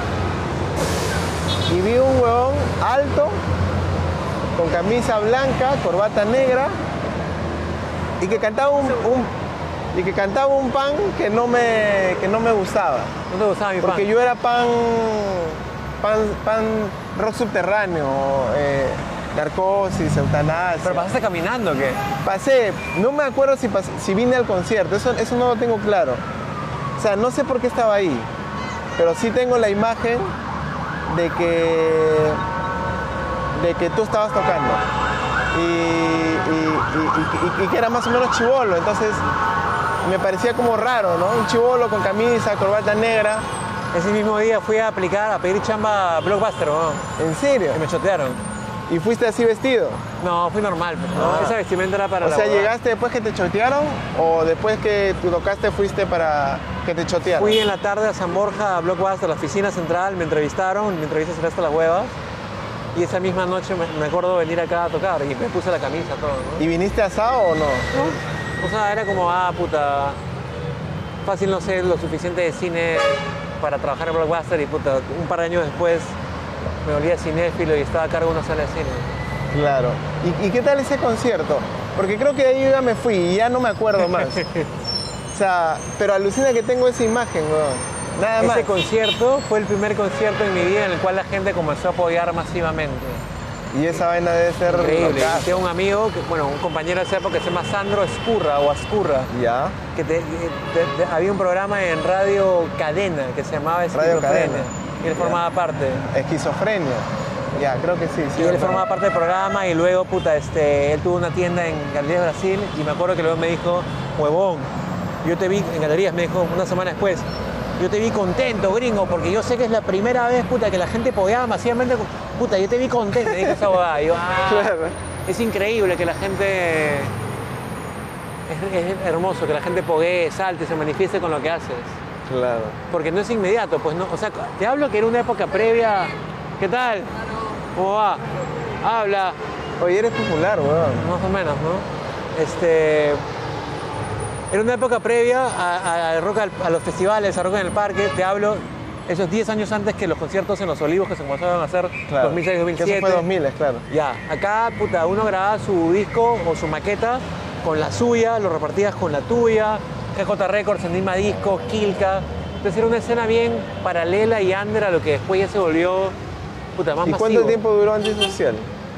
y vi un huevón alto, con camisa blanca, corbata negra, y que cantaba un, un- y que cantaba un pan que no me, que no me gustaba. no te gustaba mi pan. Porque yo era pan, pan, pan rock subterráneo, eh, narcosis, eutanasia. ¿Pero pasaste caminando o qué? Pasé, no me acuerdo si, pasé- si vine al concierto, eso, eso no lo tengo claro. O sea, no sé por qué estaba ahí, pero sí tengo la imagen de que, de que tú estabas tocando y, y- y- y- y que era más o menos chibolo, entonces me parecía como raro, ¿no? Un chibolo con camisa, corbata negra. Ese mismo día fui a aplicar, a pedir chamba a Blockbuster, ¿no? ¿En serio? Y me chotearon. ¿Y fuiste así vestido? No, fui normal, pues, ¿no? Ah. Esa vestimenta era para O la sea, boda. ¿llegaste después que te chotearon o después que tú tocaste fuiste para que te chotearan? Fui en la tarde a San Borja, a Blockbuster, a la oficina central, me entrevistaron, mi entrevista se hasta las huevas. Y esa misma noche me, me acuerdo venir acá a tocar y me puse la camisa, todo, ¿no? ¿Y viniste asado o no? O sea, era como, ah, puta, fácil no sé lo suficiente de cine para trabajar en Blockbuster y puta, un par de años después me volvía cinéfilo y estaba a cargo de una sala de cine. Claro. ¿Y, y qué tal ese concierto? Porque creo que de ahí yo ya me fui y ya no me acuerdo más. O sea, pero alucina que tengo esa imagen, weón. Nada más. Ese concierto fue el primer concierto en mi vida en el cual la gente comenzó a apoyar masivamente. Y esa vaina debe ser Increíble. loca. Y tengo un amigo, que, bueno, un compañero de esa época que se llama Sandro Escurra o Ascurra, Ya. que te- te- te- había un programa en Radio Cadena que se llamaba Radio Esquizofrenia. Cadena. Y él formaba parte. Esquizofrenia. Ya, creo que sí. sí Y él me formaba acuerdo. parte del programa y luego, puta, este, él tuvo una tienda en Galerías Brasil y me acuerdo que luego me dijo, huevón, yo te vi en Galerías, me dijo una semana después, yo te vi contento, gringo, porque yo sé que es la primera vez, puta, que la gente pogueaba masivamente, puta, yo te vi contento, me dijo esa huevada. Y yo, ah, Claro. es increíble que la gente, es, es hermoso que la gente poguee, salte, se manifieste con lo que haces. Claro. Porque no es inmediato, pues no, o sea, te hablo que era una época previa, ¿qué tal? ¿Cómo va? Habla, Oye, eres popular, weón. más o menos, ¿no? Este, era una época previa a, a- a rock al- a los festivales, a Rock en el Parque, te hablo esos diez años antes que los conciertos en Los Olivos que se comenzaron a hacer, Claro. dos mil seis, dos mil Que siete. eso fue dos mil, es claro. Ya, acá, puta, uno grababa su disco o su maqueta con la suya, lo repartías con la tuya, G J Records, Enigma Discos, Kilka. Entonces era una escena bien paralela y under a lo que después ya se volvió, puta, más ¿Y masivo. cuánto tiempo duró Antisocial?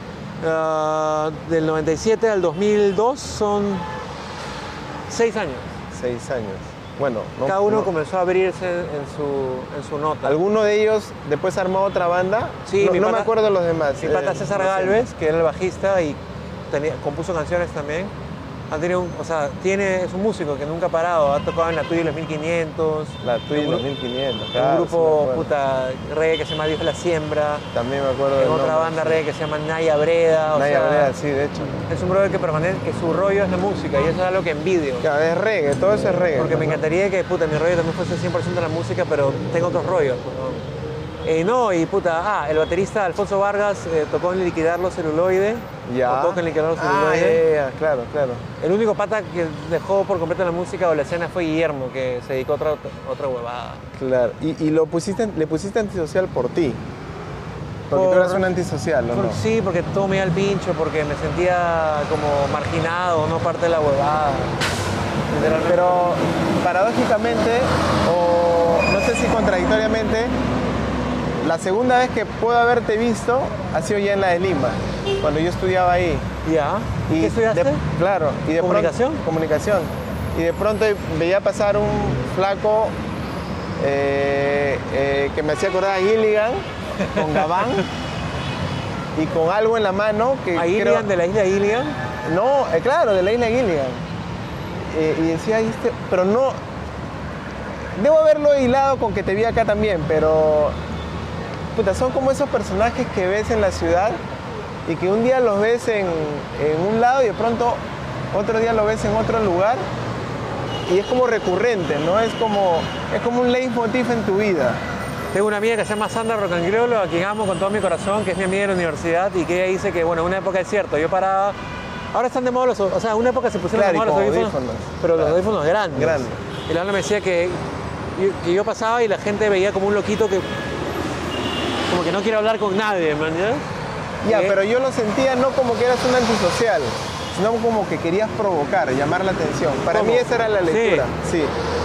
Ah, del noventa y siete al dos mil dos son seis años. Seis años. Bueno, no, Cada uno no- comenzó a abrirse en su, en su nota. ¿Alguno de ellos después armó otra banda? Sí, no, mi no me pata- acuerdo de los demás. Mi pata eh, César no sé. Galvez, que era el bajista y tenía, compuso canciones también. Ha tenido un, o sea, tiene, es un músico que nunca ha parado, ha tocado en la Tui los mil quinientos. La Tui un los gru- mil quinientos, Un claro. grupo, sí me acuerdo. puta, reggae que se llama Dios de la Siembra. También me acuerdo En del otra nombre, banda sí. reggae que se llama Naya Breda. O Naya sea, Brea, sí, de hecho. es un brother que permanece, que su rollo es la música y eso es algo que envidio. Claro, es reggae, todo eso es reggae. Porque me ¿no? encantaría que, puta, mi rollo también fuese cien por ciento la música, pero tengo otros rollos. pues, ¿no? Eh, no, y puta, ah, el baterista Alfonso Vargas eh, tocó en Liquidar los Celuloide. Ya. O toca en Liquidar los Ah, Celuloide. ya, ya, claro, claro. El único pata que dejó por completo la música o la escena fue Guillermo, que se dedicó a otra, otra huevada. Claro. Y, y lo pusiste, le pusiste antisocial por ti. Porque Por- tú eras un antisocial, ¿o Por- no? Sí, porque todo me iba al pincho, porque me sentía como marginado, no parte de la huevada. Literalmente. Pero paradójicamente, o no sé si contradictoriamente, la segunda vez que puedo haberte visto ha sido ya en la de Lima, cuando yo estudiaba ahí. Ya. Y ¿Qué estudiaste? de- claro. Y de ¿Comunicación? Pronto, comunicación. Y de pronto veía pasar un flaco eh, eh, que me hacía acordar a Gilligan, con gabán y con algo en la mano que ¿A creo- Gilligan de la isla Gilligan? No, eh, claro, de la isla Gilligan. Eh, y decía, "Ay, este", pero no... Debo haberlo hilado con que te vi acá también, pero... Puta, son como esos personajes que ves en la ciudad y que un día los ves en, en un lado y de pronto otro día lo ves en otro lugar y es como recurrente, ¿no? Es como, es como un leitmotiv en tu vida. Tengo una amiga que se llama Sandra Rocangliolo, a quien amo con todo mi corazón, que es mi amiga de la universidad y que ella dice que, bueno, una época es cierto, yo paraba... Ahora están de moda los... O sea, una época se pusieron Claro, de y moda los con audífonos, audífonos. pero los Claro. audífonos grandes. Grandes. Y la Ana me decía que yo, que yo pasaba y la gente veía como un loquito que... Como que no quiere hablar con nadie, ¿me entiendes? Ya, Eh, pero yo lo sentía no como que eras un antisocial, sino como que querías provocar, llamar la atención. Para ¿Cómo? mí esa era la Sí. lectura. Sí.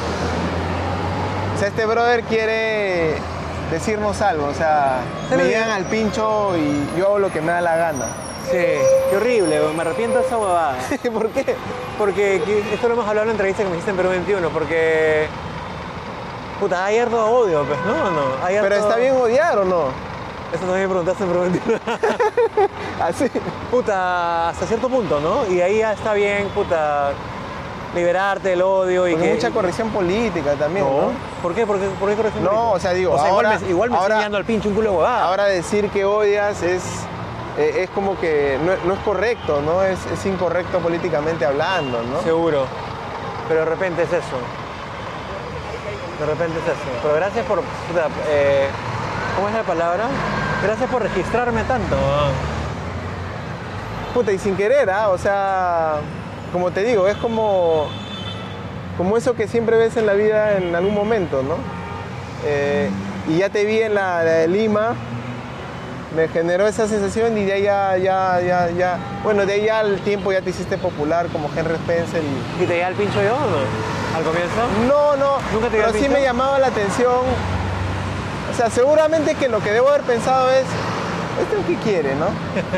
O sea, este brother quiere decirnos algo, o sea, Se me lo llegan digo. al pincho y yo hago lo que me da la gana. Sí, qué horrible, me arrepiento de esa huevada. ¿Por qué? Porque que- esto lo hemos hablado en la entrevista que me hiciste en Perú veintiuno, porque... Puta, hay harto odio, pues, ¿no? ¿O no? Hay Pero harto- está bien odiar o no. Eso también me preguntaste en Perú veintiuno. Así. Puta, hasta cierto punto, ¿no? Y ahí ya está bien, puta, liberarte del odio y Con que... mucha corrección política también, ¿no? No. ¿Por qué? ¿Por qué, por qué corrección No, política? o sea, digo, O sea, ahora- igual me, igual me ahora- estoy llegando al pinche un culo de huevada. Ahora decir que odias es, eh, es como que no, no es correcto, ¿no? Es, es incorrecto políticamente hablando, ¿no? Seguro. Pero de repente es eso. De repente es eso. Pero gracias por... puta, eh, ¿cómo es la palabra? Gracias por registrarme tanto. Puta, y sin querer, ¿ah? O sea, como te digo, es como, como eso que siempre ves en la vida en algún momento, ¿no? Eh, y ya te vi en la, la de Lima, me generó esa sensación y de ahí ya, ya, ya, ya, bueno, de ahí ya al tiempo ya te hiciste popular como Henry Spencer y... ¿Y te llega el pincho yo o no? ¿Al comienzo? No, no, ¿Nunca te dio pero el sí pincho? me llamaba la atención. O sea, seguramente que lo que debo haber pensado es, ¿esto qué quiere, no?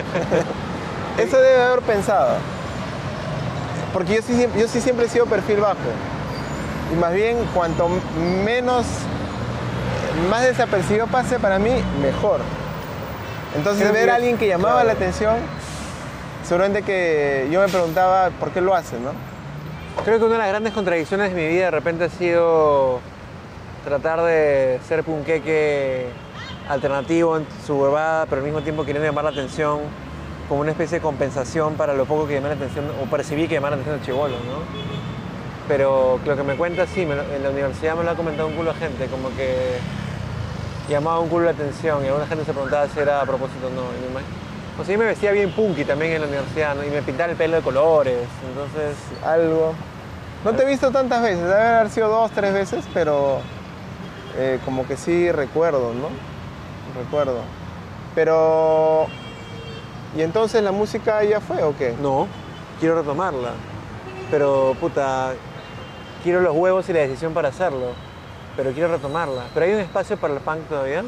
Eso debe haber pensado. Porque yo sí, siem- yo sí siempre he sido perfil bajo. Y más bien, cuanto menos, más desapercibido pase para mí, mejor. Entonces, Creo ver que- a alguien que llamaba claro. la atención, seguramente que yo me preguntaba por qué lo hace, ¿no? Creo que una de las grandes contradicciones de mi vida de repente ha sido tratar de ser punqueque alternativo en su huevada, pero al mismo tiempo queriendo llamar la atención como una especie de compensación para lo poco que llamé la atención, o percibí que llamar la atención al chibolo, ¿no? Pero lo que me cuenta, sí, me lo- en la universidad me lo ha comentado un culo de gente, como que llamaba un culo la atención y alguna gente se preguntaba si era a propósito o no. Y me imag- o sea, yo me vestía bien punky también en la universidad, ¿no? Y me pintaba el pelo de colores, entonces... Algo. No te he visto tantas veces, debe haber sido dos, tres veces, pero eh, como que sí recuerdo, ¿no? Recuerdo. Pero... ¿Y entonces la música ya fue o qué? No, quiero retomarla. Pero, puta, quiero los huevos y la decisión para hacerlo. Pero quiero retomarla. ¿Pero hay un espacio para el punk todavía?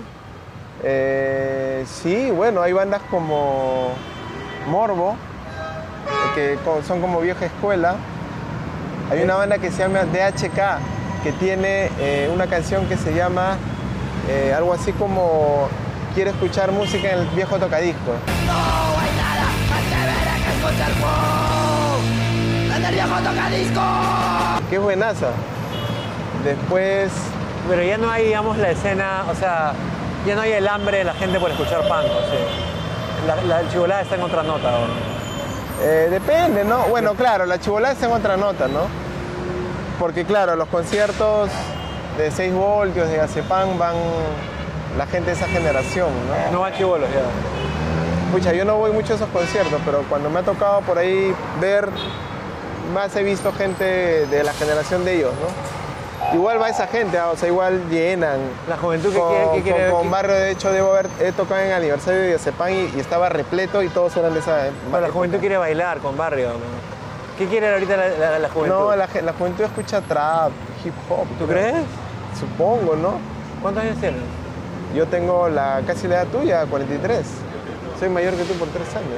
Eh, sí, bueno, hay bandas como Morbo, que co- son como vieja escuela. Hay una banda que se llama D H K, que tiene eh, una canción que se llama eh, algo así como Quiero escuchar música en el viejo tocadiscos. No hay nada más severo que escuchar boom. Donde Qué buenaza. Después... Pero ya no hay, digamos, la escena, o sea, ya no hay el hambre de la gente por escuchar punk, o sea, la, la chibolada está en otra nota, ¿no? Eh, depende, ¿no? Bueno, claro, la chibolada está en otra nota, ¿no? Porque claro, los conciertos de seis voltios, de Acepán, van la gente de esa generación, ¿no? No va chibolos ya. Pucha, yo no voy mucho a esos conciertos, pero cuando me ha tocado por ahí ver, más he visto gente de la generación de ellos, ¿no? Igual va esa gente, o sea, igual llenan. La juventud que con, quiere... Que quiere con, con que- Barrio, de hecho, debo haber he tocado en el aniversario de Acepán y, y estaba repleto y todos eran de esa... Pero la juventud quiere bailar con Barrio, ¿no? ¿Qué quiere ahorita la, la, la juventud? No, la, ge- la juventud escucha trap, hip hop. ¿Tú creo. crees? Supongo, ¿no? ¿Cuántos años tienes? Yo tengo la casi la edad tuya, cuarenta y tres. Soy mayor que tú por tres años.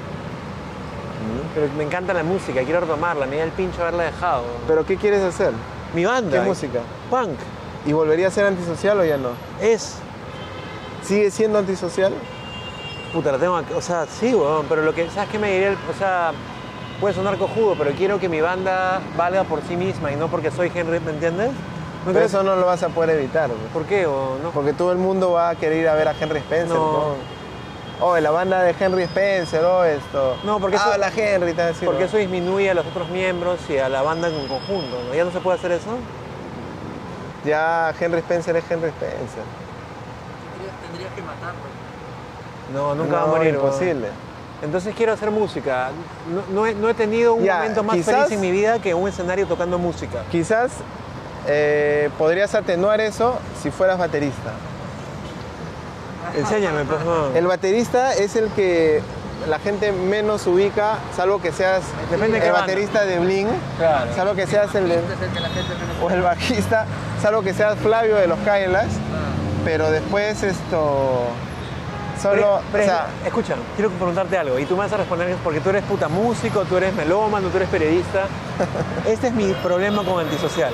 Pero me encanta la música, quiero retomarla, me da el pincho haberla dejado. ¿Pero qué quieres hacer? Mi banda. ¿Qué música? Punk. ¿Y volvería a ser antisocial o ya no? Es... ¿Sigue siendo antisocial? Puta, la tengo aquí, o sea, sí, weón, pero lo que, ¿sabes qué me diría? el- O sea, puede sonar cojudo, pero quiero que mi banda valga por sí misma y no porque soy Henry, ¿me entiendes? ¿No Pero crees? eso no lo vas a poder evitar, güey. ¿Por qué? O no? Porque todo el mundo va a querer ir a ver a Henry Spencer. No. ¿no? Oh, la banda de Henry Spencer, oh, esto. No, porque eso- Habla Henry, te va a decir, Porque ¿no? eso disminuye a los otros miembros y a la banda en conjunto, ¿no? ¿Ya no se puede hacer eso? Ya Henry Spencer es Henry Spencer. Tendrías que matarlo. No, nunca No, va a morir. weón. imposible. Entonces quiero hacer música. No, no he, no he tenido un Ya, momento más quizás- feliz en mi vida que un escenario tocando música. Quizás eh, podrías atenuar eso si fueras baterista. Enséñame, pues, no. El baterista es el que la gente menos ubica, salvo que seas Depende de qué el banda. baterista de Blink, Claro. salvo que seas el de- o el bajista, salvo que seas Flavio de los Kailas, pero después esto solo, Pero- pero o sea, escucha, quiero preguntarte algo y tú me vas a responder porque tú eres puta músico, tú eres melómano, tú eres periodista. Este es mi problema con Antisocial.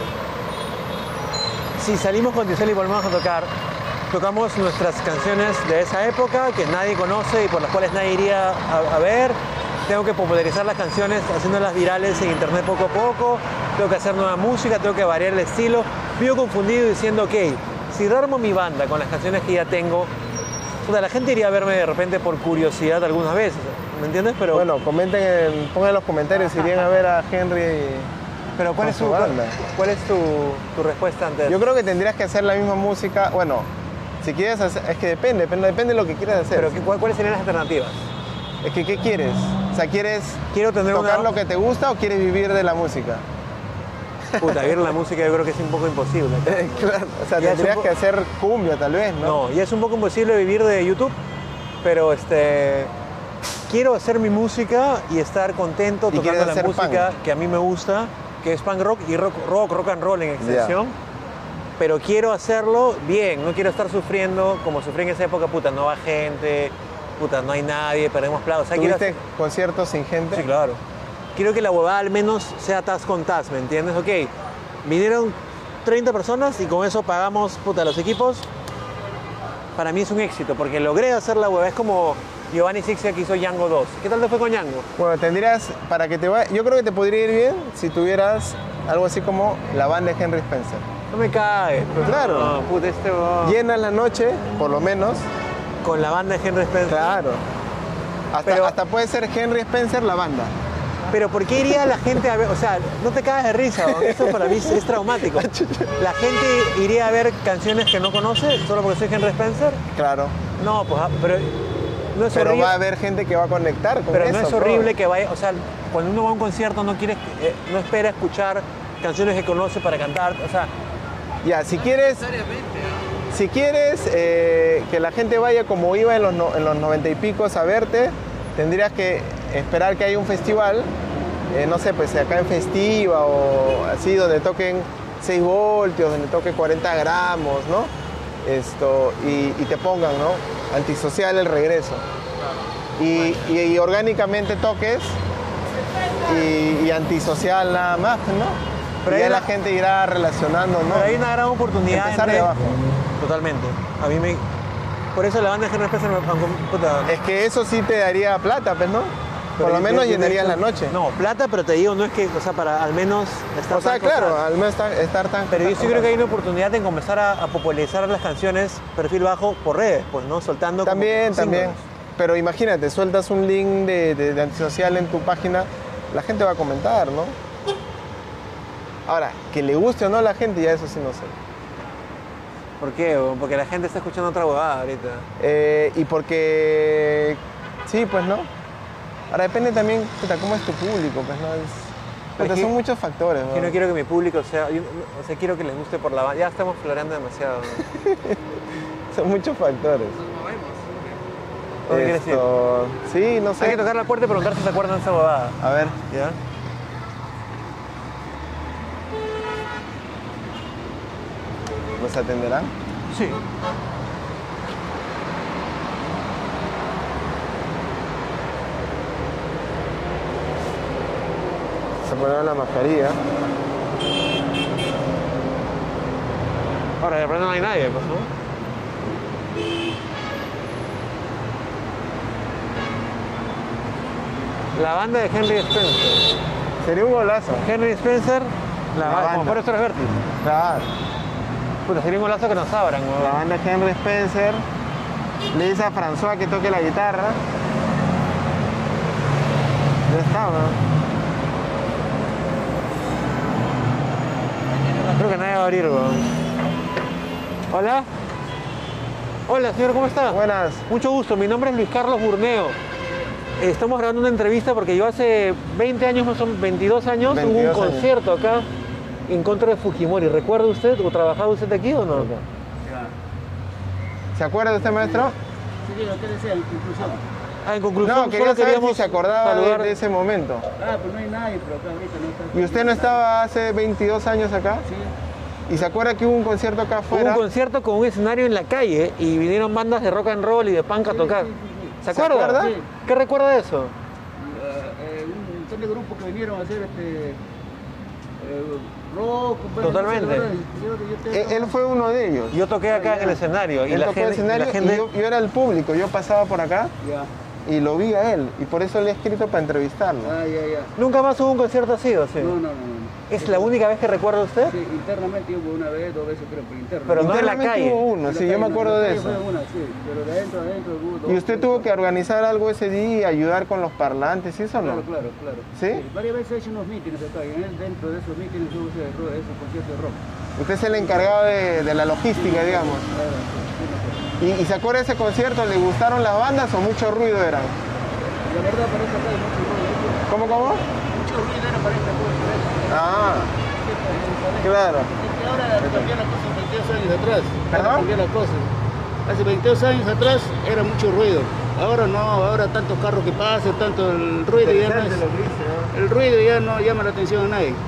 Si salimos con Antisocial y volvemos a tocar, tocamos nuestras canciones de esa época que nadie conoce y por las cuales nadie iría a, a ver. Tengo que popularizar las canciones haciéndolas virales en internet poco a poco. Tengo que hacer nueva música, tengo que variar el estilo. Vivo confundido diciendo, ok, si armo mi banda con las canciones que ya tengo, puta, la gente iría a verme de repente por curiosidad algunas veces, ¿me entiendes? Pero, bueno, comenten, en- pongan en los comentarios si irían a ver a Henry. pero ¿cuál, con es su tu, banda. ¿cuál es tu, tu respuesta ante Yo eso? creo que tendrías que hacer la misma música, bueno, si quieres hacer, es que depende, depende, depende de lo que quieras hacer. Pero, ¿qué- cuál- ¿cuáles serían las alternativas? Es que, ¿qué quieres? O sea, ¿quieres Quiero tener tocar una... lo que te gusta o quieres vivir de la música? Puta, vivir la música yo creo que es un poco imposible. Claro, o sea, Ya es tendrías un que po- hacer cumbia tal vez, ¿no? No, y es un poco imposible vivir de YouTube, pero este... Quiero hacer mi música y estar contento Y tocando quieres la hacer música punk. que a mí me gusta, que es punk rock y rock, rock, rock and roll en extensión. Pero quiero hacerlo bien, no quiero estar sufriendo como sufrí en esa época, puta, no va gente, puta, no hay nadie, perdemos plata. O sea, quiero ¿Tuviste conciertos sin gente? Sí, claro. Quiero que la huevada al menos sea tas con tas, ¿me entiendes? Ok, vinieron treinta personas y con eso pagamos, puta, los equipos. Para mí es un éxito, porque logré hacer la huevada. Es como Giovanni Sixia que hizo Django dos. ¿Qué tal te fue con Django? Bueno, tendrías, para que te vaya, yo creo que te podría ir bien si tuvieras algo así como la banda de Henry Spencer. No me caes. pero Claro. No, puta, este huevón. Llenas la noche, por lo menos. Con la banda de Henry Spencer. Claro. Hasta, Pero- hasta puede ser Henry Spencer la banda. Pero ¿por qué iría la gente a ver? O sea, no te cagas de risa, weón. Esto para mí es, es traumático. ¿La gente iría a ver canciones que no conoce solo porque soy Henry Spencer? Claro. No, pues, ah, pero no es Pero horrible. va a haber gente que va a conectar con Pero eso. no es bro. horrible que vaya, o sea, cuando uno va a un concierto no quiere, eh, no espera escuchar canciones que conoce para cantar, o sea, Ya, si quieres, si quieres eh, que la gente vaya como iba en los, no- en los noventa y picos a verte, tendrías que esperar que haya un festival, eh, no sé, pues acá en Festiva o así, donde toquen seis voltios, donde toque cuarenta gramos, ¿no? Esto, y, y te pongan, ¿no? Antisocial el regreso. Y, y- y orgánicamente toques y, y antisocial nada más, ¿no? Pero y ya hay la una- gente irá relacionando, ¿no? pero hay una gran oportunidad. Empezar entre- de abajo. Totalmente. A mí me... Por eso la banda de Henry Spencer me... aunque, puta, Es que eso sí te daría plata, pues, ¿no? Por lo yo- menos yo- yo llenarías he la hecho- noche. No, plata, pero te digo, no es que, o sea, para al menos estar O sea, tan claro, cosas. al menos estar, estar tan... Pero yo sí tan creo que hay cosas. una oportunidad en comenzar a, a popularizar las canciones perfil bajo por redes, pues, ¿no? Soltando como También, también. singles. Pero imagínate, sueltas un link de, de, de antisocial en tu página, la gente va a comentar, ¿no? Ahora, que le guste o no a la gente, ya eso sí no sé. ¿Por qué? weón? Porque la gente está escuchando otra huevada ahorita. Eh, y porque... Sí, pues, ¿no? Ahora depende también, puta, cómo es tu público, pues, ¿no? Es, puta, Es que- son muchos factores, Yo ¿no? no quiero que mi público sea... yo- o sea, quiero que les guste por la banda. Ya estamos floreando demasiado. Son muchos factores. ¿Qué quieres decir? Esto... Sí, no sé. Hay que tocar la puerta y preguntar si se acuerdan de esa huevada. A ver. ¿Ya? ¿Nos atenderán? Sí. Se ponieron la mascarilla. Ahora, de repente no hay nadie, pues, ¿no? La banda de Henry Spencer. Sería un golazo. Henry Spencer, la, La banda. Como banda. por eso eres Vertis. Claro. Puta, sería un golazo que nos abran, La weón. banda Henry Spencer le dice a François que toque la guitarra. Ya está, ¿no? Creo que nadie va a abrir, weón. Hola. Hola, señor, ¿cómo está? Buenas. Mucho gusto, mi nombre es Luis Carlos Burneo. Eh, Estamos grabando una entrevista porque yo hace veinte años, más o menos, veintidós años, hubo un veintidós años. concierto acá en contra de Fujimori. ¿Recuerda usted o trabajaba usted aquí o no? ¿Se acuerda de usted, maestro? Sí, lo que decía en conclusión. Ah, en conclusión, No, quería solo saber queríamos si se acordaba de, saludar. de ese momento. Ah, pues no hay nadie, pero acá ahorita no está. ¿Y usted no estaba hace veintidós años acá? Sí. ¿Y se acuerda que hubo un concierto acá Hubo afuera? un concierto con un escenario en la calle y vinieron bandas de rock and roll y de punk a Sí, tocar. sí, sí, sí. ¿Se ¿Se acuerda? acuerda? Sí. ¿Qué recuerda de eso? Eh, eh, un montón de grupos que vinieron a hacer este. eh, rock, bueno, Totalmente. no sé, la verdad, yo- yo te- Él, él fue uno de ellos. Yo toqué acá en el escenario y Él la tocó el gente, escenario la gente y yo, yo era el público. Yo pasaba por acá Ya. y lo vi a él. Y por eso le he escrito para entrevistarlo. Ah, ya, ya. nunca más hubo un concierto así, ¿o sí? No, no, no. no. ¿Es la única vez que recuerda usted? Sí, internamente hubo una vez, dos veces creo, pero interno. Pero no en la Internamente calle. hubo uno, En la sí, yo calle, me no, acuerdo en la de calle eso. fue una, sí, pero de adentro, adentro hubo dos. ¿Y usted tres, tuvo cuatro. que organizar algo ese día y ayudar con los parlantes y eso no? Claro, claro, claro. ¿Sí? Varias veces he hecho unos mítines acá y en el- dentro de esos mítines hubo ese, ro- ese concierto de rock. Usted es el encargado de, de la logística, digamos. Claro, sí, sí, ¿Y, y se acuerda de ese concierto? ¿Le gustaron las bandas o mucho ruido era? sí. La verdad para esta calle mucho ruido. ¿Cómo, cómo? Mucho ruido era para esta calle. Ah, claro. Y ahora cambió la cosa veintidós años atrás. ¿Perdón? Ahora cambió la cosa. Hace veintidós años atrás era mucho ruido. Ahora no, ahora tantos carros que pasan, tanto el ruido ya no es, el ruido ya no llama la atención a nadie.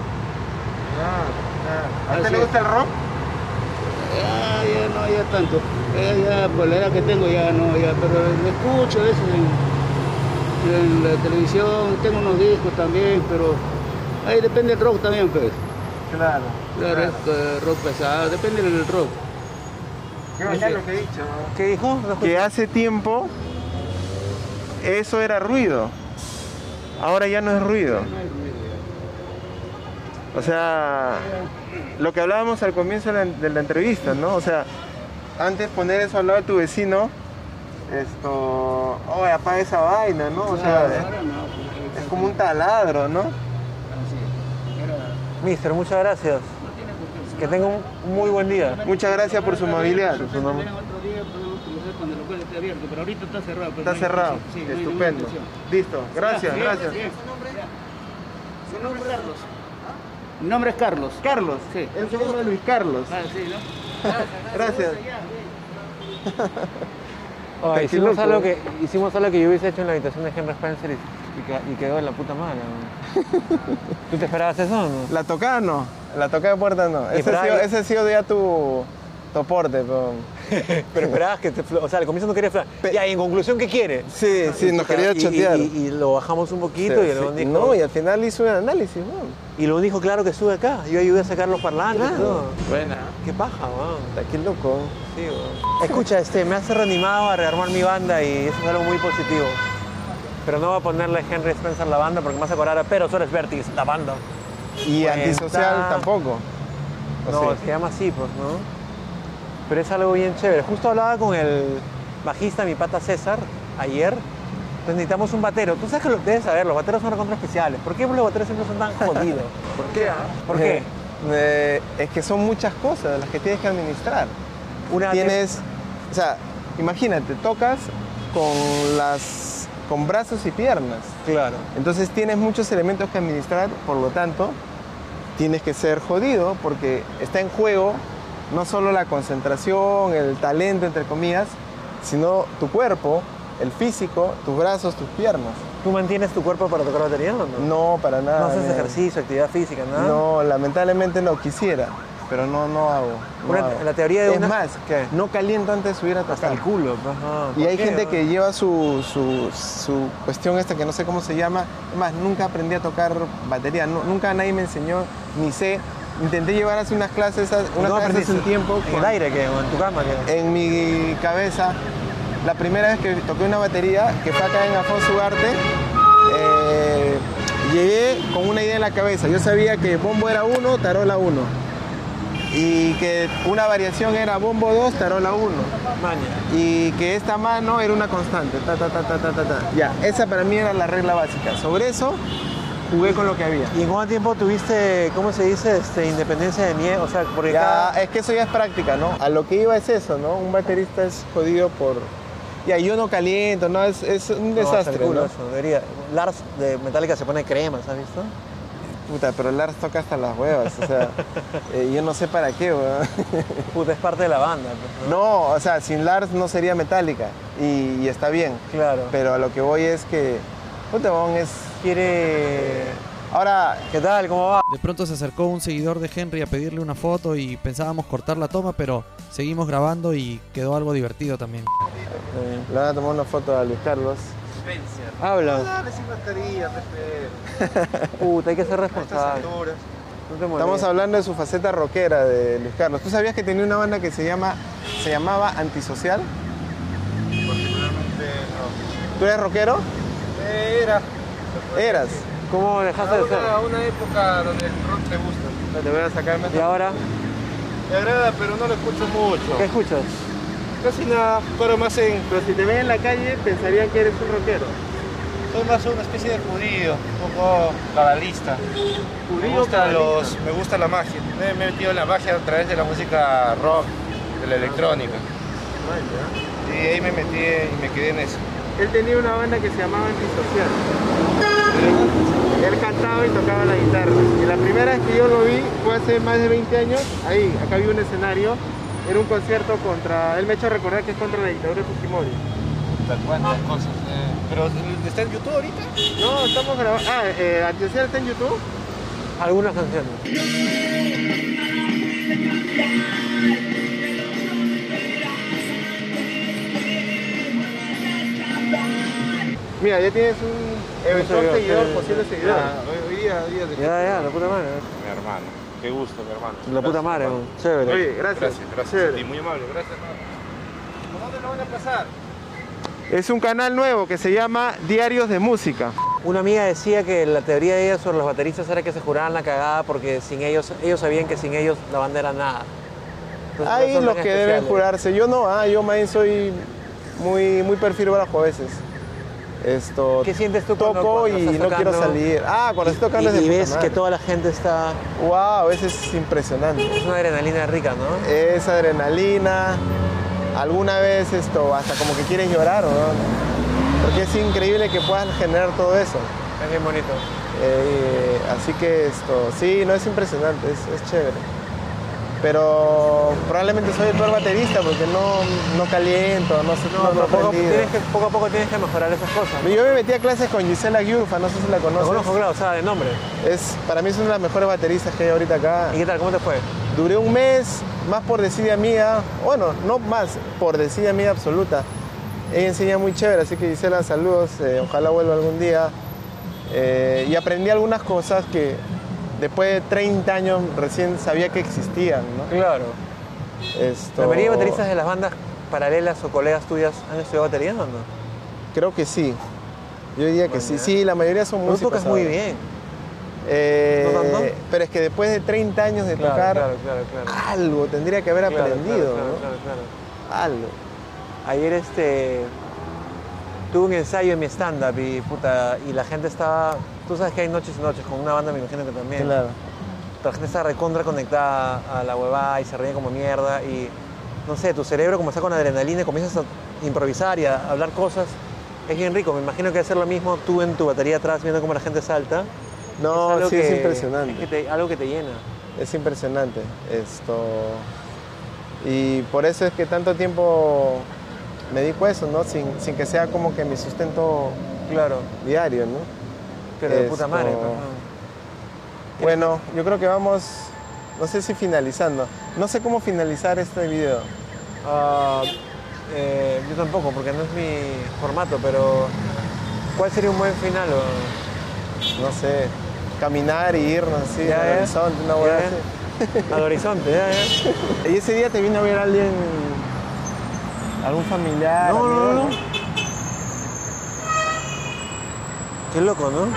¿A usted Así le es. gusta el rock? Ya, ya no, ya tanto. Ya, ya, por la edad que tengo ya no, ya, pero lo escucho a veces en, en la televisión, tengo unos discos también, pero ahí depende del rock también, pues. Claro. Claro, es eh, rock pesado, depende del rock. Qué bacán lo que he dicho. ¿Qué dijo? No escuché. Que hace tiempo eso era ruido. Ahora ya no es ruido. O sea, lo que hablábamos al comienzo de la, de la entrevista, ¿no? O sea, antes poner eso al lado de tu vecino, esto, oye, apaga esa vaina, ¿no? O sea, es, Ahora no, pues, es como un taladro, ¿no? así, era- Mister, muchas gracias. no tiene por qué. Que tenga un muy buen día. Muchas gracias por su amabilidad. Si ustedes vienen otro día podemos conocer cuando el local esté abierto, pero ahorita está cerrado. pues, Está no hay- cerrado. sí, no hay ninguna Estupendo. atención. Listo. Gracias, Bien, gracias. bien. Su nombre es Carlos. Mi nombre es Carlos. Carlos. Sí. Él se llama Luis Carlos. Ah, sí, ¿no? Gracias. Oh, Qué hicimos, loco, algo ¿eh? que, hicimos algo que yo hubiese hecho en la habitación de Henry Spencer y, y que- y quedó en la puta mala. ¿No? ¿Tú te esperabas eso o no? La tocada no. La tocada de puerta no. Ese ha pero sido, hay- ese ha sido ya tu, tu aporte. Pero... Pero esperabas que te... flo- O sea, al comienzo no quería fla- Pe- Ya, y en conclusión, ¿qué quiere? Sí, sí, nos quería Y- y- chotear. Y, y lo bajamos un poquito y Sí, luego sí. dijo... No, y al final hizo un análisis, ¿no? Y luego dijo, claro que sube acá. Yo ayudé a sacar los parlantes y Claro. todo. Buena. Qué paja, weón. Está aquí loco. Sí, weón. Escucha, este, me hace reanimado a rearmar mi banda y eso es algo muy positivo. Pero no voy a ponerle Henry Spencer la banda porque me vas a acordar a Pero Suárez Vértiz, la banda. Y Cuenta. antisocial tampoco. ¿O No, sí? se llama así, pues, ¿no? Pero es algo bien chévere. Justo hablaba con el bajista, mi pata César, ayer. Entonces necesitamos un batero. Tú sabes que lo debes saber, los bateros son recontra especiales. ¿Por qué los bateros siempre son tan jodidos? ¿Por qué? ¿Por qué? Eh, eh, es que son muchas cosas las que tienes que administrar. Una Tienes, o sea, imagínate, tocas con las, con brazos y piernas. Claro. Entonces tienes muchos elementos que administrar, por lo tanto, tienes que ser jodido porque está en juego no solo la concentración, el talento, entre comillas, sino tu cuerpo, el físico, tus brazos, tus piernas. ¿Tú mantienes tu cuerpo para tocar batería o no? No, para nada. ¿No haces mira. ejercicio, actividad física, nada? No, lamentablemente no quisiera, pero no, no hago. no Una- hago. la teoría de es una- más, ¿Qué? no caliento antes de subir a tocar. Hasta el culo. Ajá. Y ¿Por hay qué? gente que lleva su, su, su cuestión esta que no sé cómo se llama. Es más, nunca aprendí a tocar batería. No- nunca nadie me enseñó, ni sé. Intenté llevar hace unas clases, unas ¿Cómo clases hace aprendiste? un tiempo. ¿En con- el aire qué? ¿O en tu cama qué? En mi cabeza, la primera vez que toqué una batería, que fue acá en Afonso Ugarte, eh, llegué con una idea en la cabeza. Yo sabía que bombo era uno, tarola uno. Y que una variación era bombo dos, tarola uno. Maña. Y que esta mano era una constante. Ta, ta, ta, ta, ta, ta, ta. Ya, esa para mí era la regla básica. Sobre eso, jugué con lo que había. ¿Y en cuánto tiempo tuviste, cómo se dice, este, independencia de miedo? O sea, porque Ya, cada... es que eso ya es práctica, ¿no? A lo que iba es eso, ¿no? Un baterista es jodido por... Ya, yo no caliento, ¿no? Es, es un No, hasta el desastre, culo ¿no? eso, debería. Lars de Metallica se pone crema, ¿has visto? Puta, pero Lars toca hasta las huevas, o sea, eh, yo no sé para qué, weón. Puta, es parte de la banda. Pues, ¿no? No, o sea, sin Lars no sería Metallica, y, y está bien. Claro. Pero a lo que voy es que, puta, weón, es... Quiere... Ahora, ¿Qué tal? ¿Cómo va? De pronto se acercó un seguidor de Henry a pedirle una foto y pensábamos cortar la toma, pero seguimos grabando y quedó algo divertido también. Eh, le van a tomar una foto a Luis Carlos. Habla. Dale sin mascarilla, respeto. Puta, hay que ser A estas responsable. alturas. No te Estamos molestes. hablando de su faceta rockera de Luis Carlos. ¿Tú sabías que tenía una banda que se llama, se llamaba Antisocial? Particularmente no. ¿Tú eres rockero? Eh, Era. Eras. ¿Cómo dejaste de ser? Una, una época donde el rock te gusta. Te voy a sacar ¿Y ahora? Me agrada, pero no lo escucho mucho. ¿Qué escuchas? Casi nada, pero más en... Pero si te ven en la calle, pensarían que eres un rockero. Soy más una especie de judío, un poco cabalista. Me Judío gusta, cabalista. los, me gusta la magia. Me he metido en la magia a través de la música rock, de la electrónica. Y ahí me metí y me quedé en eso. Él tenía una banda que se llamaba Antisocial. Él cantaba y tocaba la guitarra. Y la primera vez que yo lo vi fue hace más de veinte años. Ahí, acá había un escenario. Era un concierto contra... Él me ha hecho recordar que es contra la dictadura de Fujimori. ¿Cuántas cosas? eh. ¿Pero está en YouTube ahorita? No, estamos grabando... Ah, eh, Antisocial está en YouTube. Algunas canciones. Mira, ya tienes un eventual seguidor, seguidor, sí, posible sí. seguidor. Ah, hoy, hoy día, hoy día de... Ya, ya, la puta madre. Mi hermano. Qué gusto, mi hermano. La puta madre, hermano. man. Chévere. Oye, gracias. Gracias, gracias. Chévere. a ti, muy amable, gracias. hermano. ¿Por dónde lo van a pasar? Es un canal nuevo que se llama Diarios de Música. Una amiga decía que la teoría de ella sobre los bateristas era que se juraban la cagada porque sin ellos, ellos sabían que sin ellos la banda era nada. Entonces, por Hay eso son los tan que deben especiales. jurarse. Yo no, ah, yo más bien soy muy, muy perfil bajo a veces. Esto, ¿Qué sientes tú cuando- toco cuando y estás no quiero tocando? salir? Ah, cuando estoy tocando Y, es de y puta ves madre. que toda la gente está... Wow, eso es impresionante. Es una adrenalina rica, ¿no? Es adrenalina. Alguna vez esto, hasta como que quieres llorar, ¿no? Porque es increíble que puedan generar todo eso. Es bien bonito. Eh, así que esto, sí, no es impresionante, es, es chévere. Pero probablemente soy el peor baterista porque no, no caliento, no sé, No, no, pero no he poco, aprendido. tienes que, poco a poco tienes que mejorar esas cosas. Yo me metí a clases con Gisela Giurfa, no sé si la Lo conoces. conozco, claro, o sea, de nombre. Es, para mí es una de las mejores bateristas que hay ahorita acá. ¿Y qué tal? ¿Cómo te fue? Duré un mes, más por desidia mía, bueno, no más, por desidia mía absoluta. Ella enseña muy chévere, así que Gisela, saludos, eh, ojalá vuelva algún día. Eh, y aprendí algunas cosas que después de treinta años recién sabía que existían, ¿no? Claro. Esto... ¿La mayoría de bateristas de las bandas paralelas o colegas tuyas han estudiado batería o no? Creo que sí. Yo diría que sí, sí, la mayoría son Pero músicos. tocas muy ahora. bien. Eh, ¿No tanto? Pero es que después de treinta años de Claro, tocar, claro, claro, claro. algo tendría que haber Claro, aprendido, claro, ¿no? claro, claro, claro. Algo. Ayer este tuve un ensayo en mi stand-up y puta, y la gente estaba. Tú sabes que hay noches y noches, con una banda me imagino que también. Claro. La gente está recontra conectada a la huevada y se ríe como mierda y no sé, tu cerebro como está con adrenalina y comienzas a improvisar y a hablar cosas. Es bien rico, me imagino que debe ser lo mismo tú en tu batería atrás viendo cómo la gente salta. No, algo sí, que- es impresionante. es que te- algo que te llena. Es impresionante esto. Y por eso es que tanto tiempo me dedico a eso, ¿no? Sin, sin que sea como que mi sustento Claro, diario, ¿no? pero de puta Esto- madre. pues, ¿no? Bueno, yo creo que vamos, no sé si finalizando. No sé cómo finalizar este video. Ah, eh, yo tampoco, porque no es mi formato, pero ¿cuál sería un buen final? o- No sé, caminar y irnos así Ya, al ya. horizonte, una Ya, hueá ya. así. Al horizonte, ya, ya. Y ese día te vino a ver alguien, algún familiar. No, no, amigo, no, no. Qué loco, ¿no?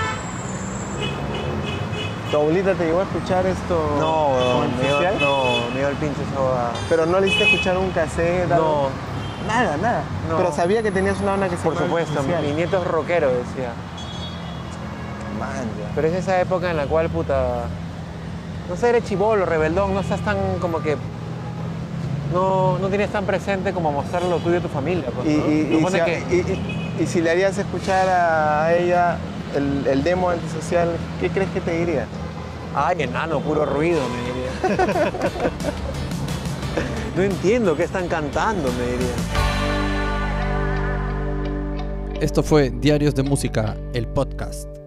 ¿Tu abuelita te llegó a escuchar esto? No, como en me dio, especial? no, me dio el pinche esa huevada. Pero no le hiciste escuchar un cassette, algo? No, Nada, nada. No. Pero sabía que tenías una banda que se por llamaba supuesto, Especial. mi nieto es rockero, decía. Man, ya. Pero es esa época en la cual, puta, no sé, eres chibolo, rebeldón, no estás tan como que, no, no tienes tan presente como mostrar lo tuyo a tu familia. Pues, Y, ¿no? y- y Supone si, que, y- y- y si le harías escuchar a ella el, el demo antisocial, ¿qué crees que te diría? ay, enano, puro ruido, me diría. No entiendo qué están cantando, me diría. Esto fue Diarios de Música, el podcast.